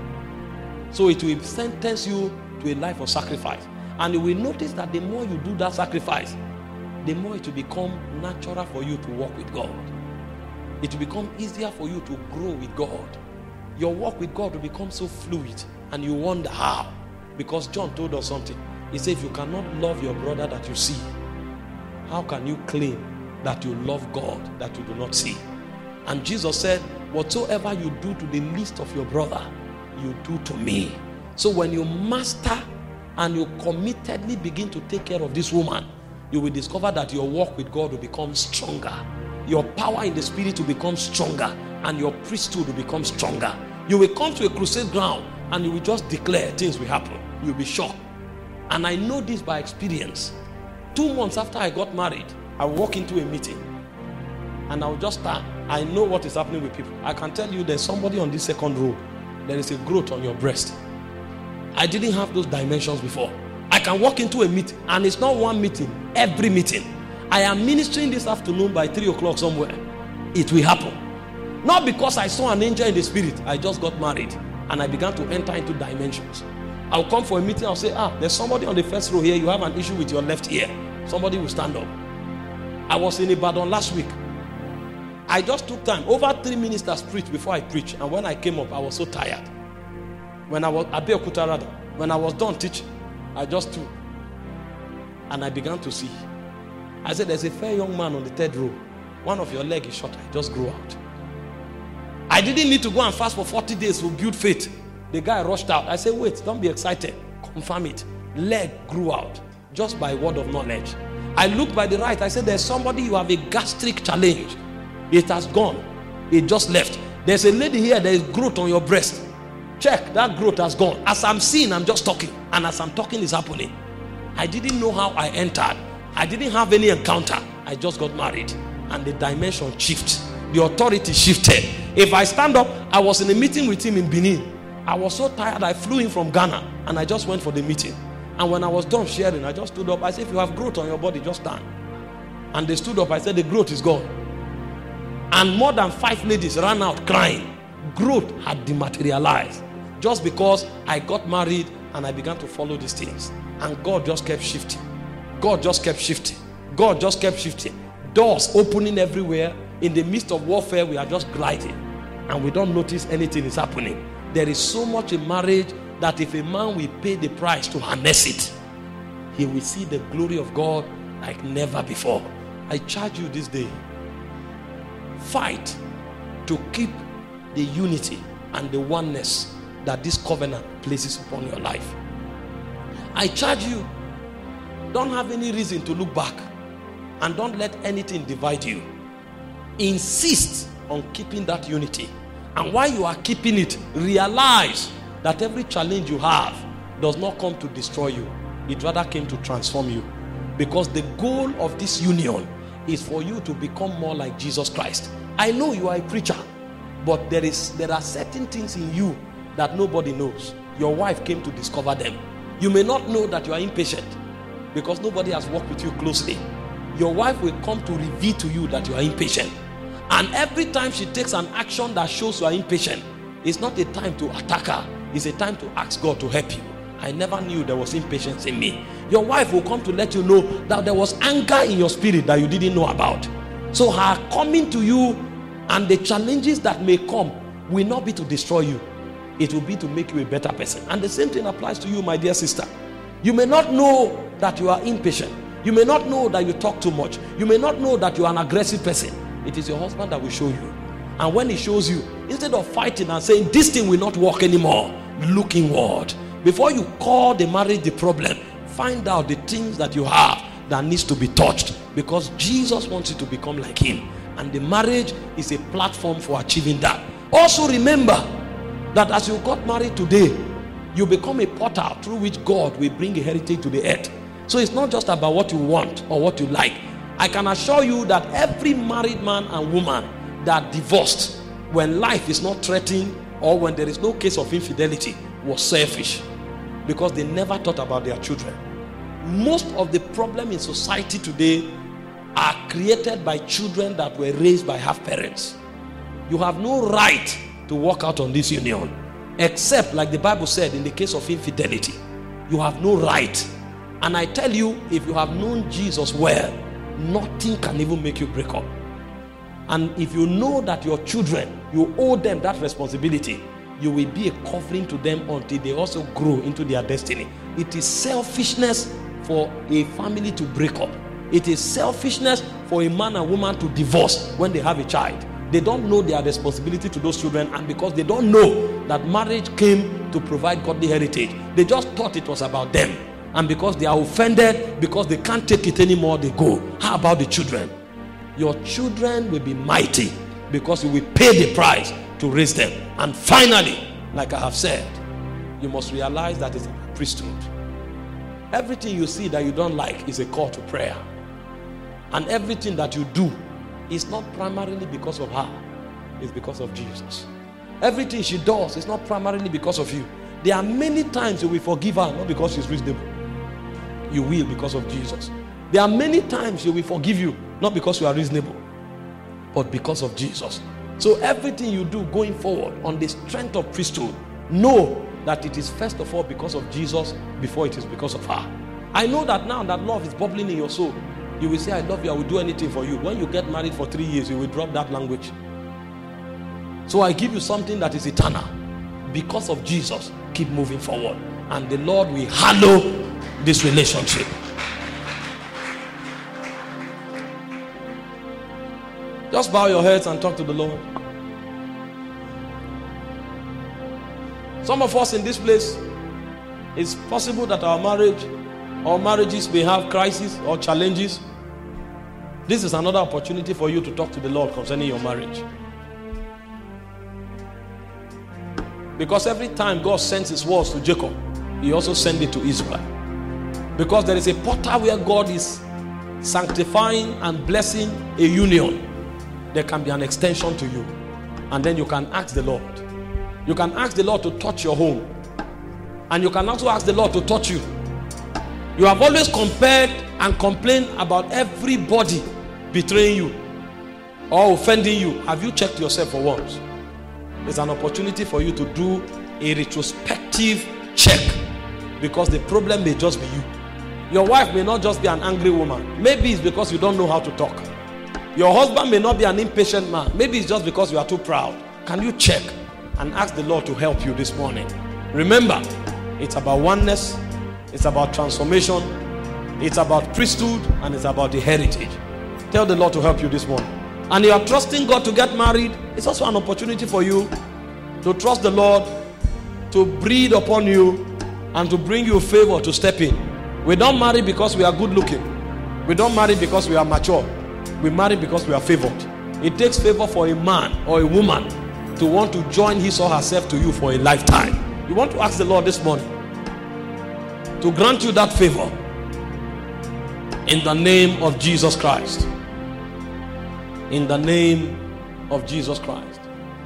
So it will sentence you to a life of sacrifice. And you will notice that the more you do that sacrifice, the more it will become natural for you to walk with God. It will become easier for you to grow with God. Your walk with God will become so fluid, and you wonder how. Because John told us something. He said, if you cannot love your brother that you see, how can you claim that you love God that you do not see? And Jesus said, whatsoever you do to the least of your brother, you do to me. So when you master and you committedly begin to take care of this woman, you will discover that your walk with God will become stronger. Your power in the spirit will become stronger, and your priesthood will become stronger. You will come to a crusade ground and you will just declare things will happen. You'll be shocked. And I know this by experience. 2 months after I got married, I walk into a meeting and I'll just stand. I know what is happening with people. I can tell you there's somebody on this second row. There is a growth on your breast. I didn't have those dimensions before. I can walk into a meeting, and it's not one meeting, every meeting. I am ministering this afternoon by 3 o'clock somewhere. It will happen. Not because I saw an angel in the spirit. I just got married and I began to enter into dimensions. I'll come for a meeting. I'll say, there's somebody on the first row here. You have an issue with your left ear. Somebody will stand up. I was in Ibadan last week. I just took time. Over 3 ministers preached before I preached. And when I came up, I was so tired. When I was when I was done teaching, I just took and I began to see. I said, there's a fair young man on the 3rd row. One of your legs is short. I just grew out. I didn't need to go and fast for 40 days to build faith. The guy rushed out. I said, wait, don't be excited. Confirm it. Leg grew out just by word of knowledge. I looked by the right. I said, there's somebody, you have a gastric challenge. It has gone. It just left. There's a lady here, there is growth on your breast. Check, that growth has gone. As I'm seeing, I'm just talking. And as I'm talking, it's happening. I didn't know how I entered. I didn't have any encounter. I just got married. And the dimension shifted. The authority shifted. If I stand up, I was in a meeting with him in Benin. I was so tired, I flew in from Ghana. And I just went for the meeting. And when I was done sharing, I just stood up. I said, if you have growth on your body, just stand. And they stood up. I said, the growth is gone. And more than 5 ladies ran out crying. Growth had dematerialized. Just because I got married and I began to follow these things. And God just kept shifting. God just kept shifting. God just kept shifting. Doors opening everywhere. In the midst of warfare, we are just gliding. And we don't notice anything is happening. There is so much in marriage that if a man will pay the price to harness it, he will see the glory of God like never before. I charge you this day, fight to keep the unity and the oneness that this covenant places upon your life. I charge you, don't have any reason to look back, and don't let anything divide you. Insist on keeping that unity. And while you are keeping it, realize that every challenge you have does not come to destroy you. It rather came to transform you. Because the goal of this union is for you to become more like Jesus Christ. I know you are a preacher, but there are certain things in you that nobody knows. Your wife came to discover them. You may not know that you are impatient because nobody has worked with you closely. Your wife will come to reveal to you that you are impatient. And every time she takes an action that shows you are impatient, it's not a time to attack her. It's a time to ask God to help you. I never knew there was impatience in me. Your wife will come to let you know that there was anger in your spirit that you didn't know about. So her coming to you and the challenges that may come will not be to destroy you. It will be to make you a better person. And the same thing applies to you, my dear sister. You may not know that you are impatient. You may not know that you talk too much. You may not know that you are an aggressive person. It is your husband that will show you. And when he shows you, instead of fighting and saying, this thing will not work anymore, look inward. Before you call the marriage the problem, find out the things that you have that needs to be touched. Because Jesus wants you to become like him. And the marriage is a platform for achieving that. Also remember that as you got married today, you become a portal through which God will bring a heritage to the earth. So it's not just about what you want or what you like. I can assure you that every married man and woman that divorced when life is not threatened or when there is no case of infidelity was selfish because they never thought about their children. Most of the problems in society today are created by children that were raised by half parents. You have no right to walk out on this union except, like the Bible said, in the case of infidelity. You have no right. And I tell you, if you have known Jesus well, nothing can even make you break up. And if you know that your children, you owe them that responsibility, you will be a covering to them until they also grow into their destiny. It is selfishness for a family to break up. It is selfishness for a man and woman to divorce when they have a child. They don't know their responsibility to those children, and because they don't know that marriage came to provide godly heritage, they just thought it was about them. And because they are offended, because they can't take it anymore, they go. How about the children? Your children will be mighty because you will pay the price to raise them. And finally, like I have said, you must realize that it's a priesthood. Everything you see that you don't like is a call to prayer. And everything that you do is not primarily because of her. It's because of Jesus. Everything she does is not primarily because of you. There are many times you will forgive her, not because she's reasonable. You will because of Jesus. There are many times she will forgive you, not because you are reasonable, but because of Jesus. So everything you do going forward on the strength of priesthood, know that it is first of all because of Jesus before it is because of her. I know that now that love is bubbling in your soul. You will say, I love you, I will do anything for you. When you get married for 3 years, you will drop that language. So I give you something that is eternal. Because of Jesus, keep moving forward. And the Lord will hallow this relationship. Just bow your heads and talk to the Lord. Some of us in this place, it's possible that our marriages may have crises or challenges. This is another opportunity for you to talk to the Lord concerning your marriage. Because every time God sends his words to Jacob, he also sends it to Israel. Because there is a portal where God is sanctifying and blessing a union. There can be an extension to you. And then you can ask the Lord. You can ask the Lord to touch your home. And you can also ask the Lord to touch you. You have always compared and complained about everybody betraying you or offending you. Have you checked yourself for once? It's an opportunity for you to do a retrospective check, because the problem may just be you. Your wife may not just be an angry woman. Maybe it's because you don't know how to talk. Your husband may not be an impatient man. Maybe it's just because you are too proud. Can you check and ask the Lord to help you this morning? Remember, it's about oneness, it's about transformation, it's about priesthood, and it's about the heritage. Tell the Lord to help you this morning. And you are trusting God to get married. It's also an opportunity for you to trust the Lord to breathe upon you and to bring you favor to step in. We don't marry because we are good looking. We don't marry because we are mature. We marry because we are favored. It takes favor for a man or a woman to want to join his or herself to you for a lifetime. You want to ask the Lord this morning to grant you that favor in the name of Jesus Christ. In the name of Jesus Christ.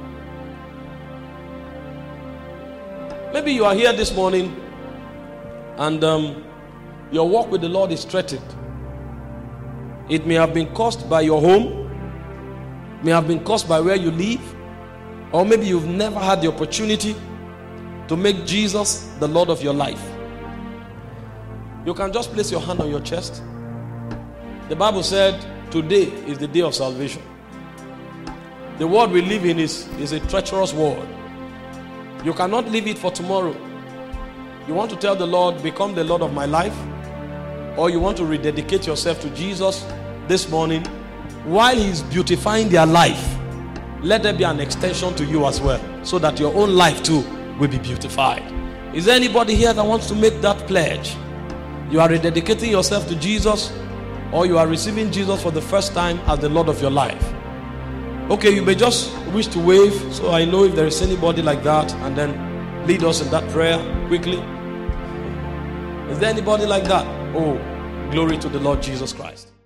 Maybe you are here this morning and your walk with the Lord is threatened. It may have been caused by your home, may have been caused by where you live, or maybe you've never had the opportunity to make Jesus the Lord of your life. You can just place your hand on your chest. The Bible said today is the day of salvation. The world we live in is a treacherous world. You cannot leave it for tomorrow. You want to tell the Lord, become the Lord of my life, or you want to rededicate yourself to Jesus this morning while he's beautifying their life. Let there be an extension to you as well, so that your own life too will be beautified. Is there anybody here that wants to make that pledge? You are rededicating yourself to Jesus, or you are receiving Jesus for the first time as the Lord of your life. Okay, you may just wish to wave, so I know if there is anybody like that, and then lead us in that prayer quickly. Is there anybody like that? Oh, glory to the Lord Jesus Christ.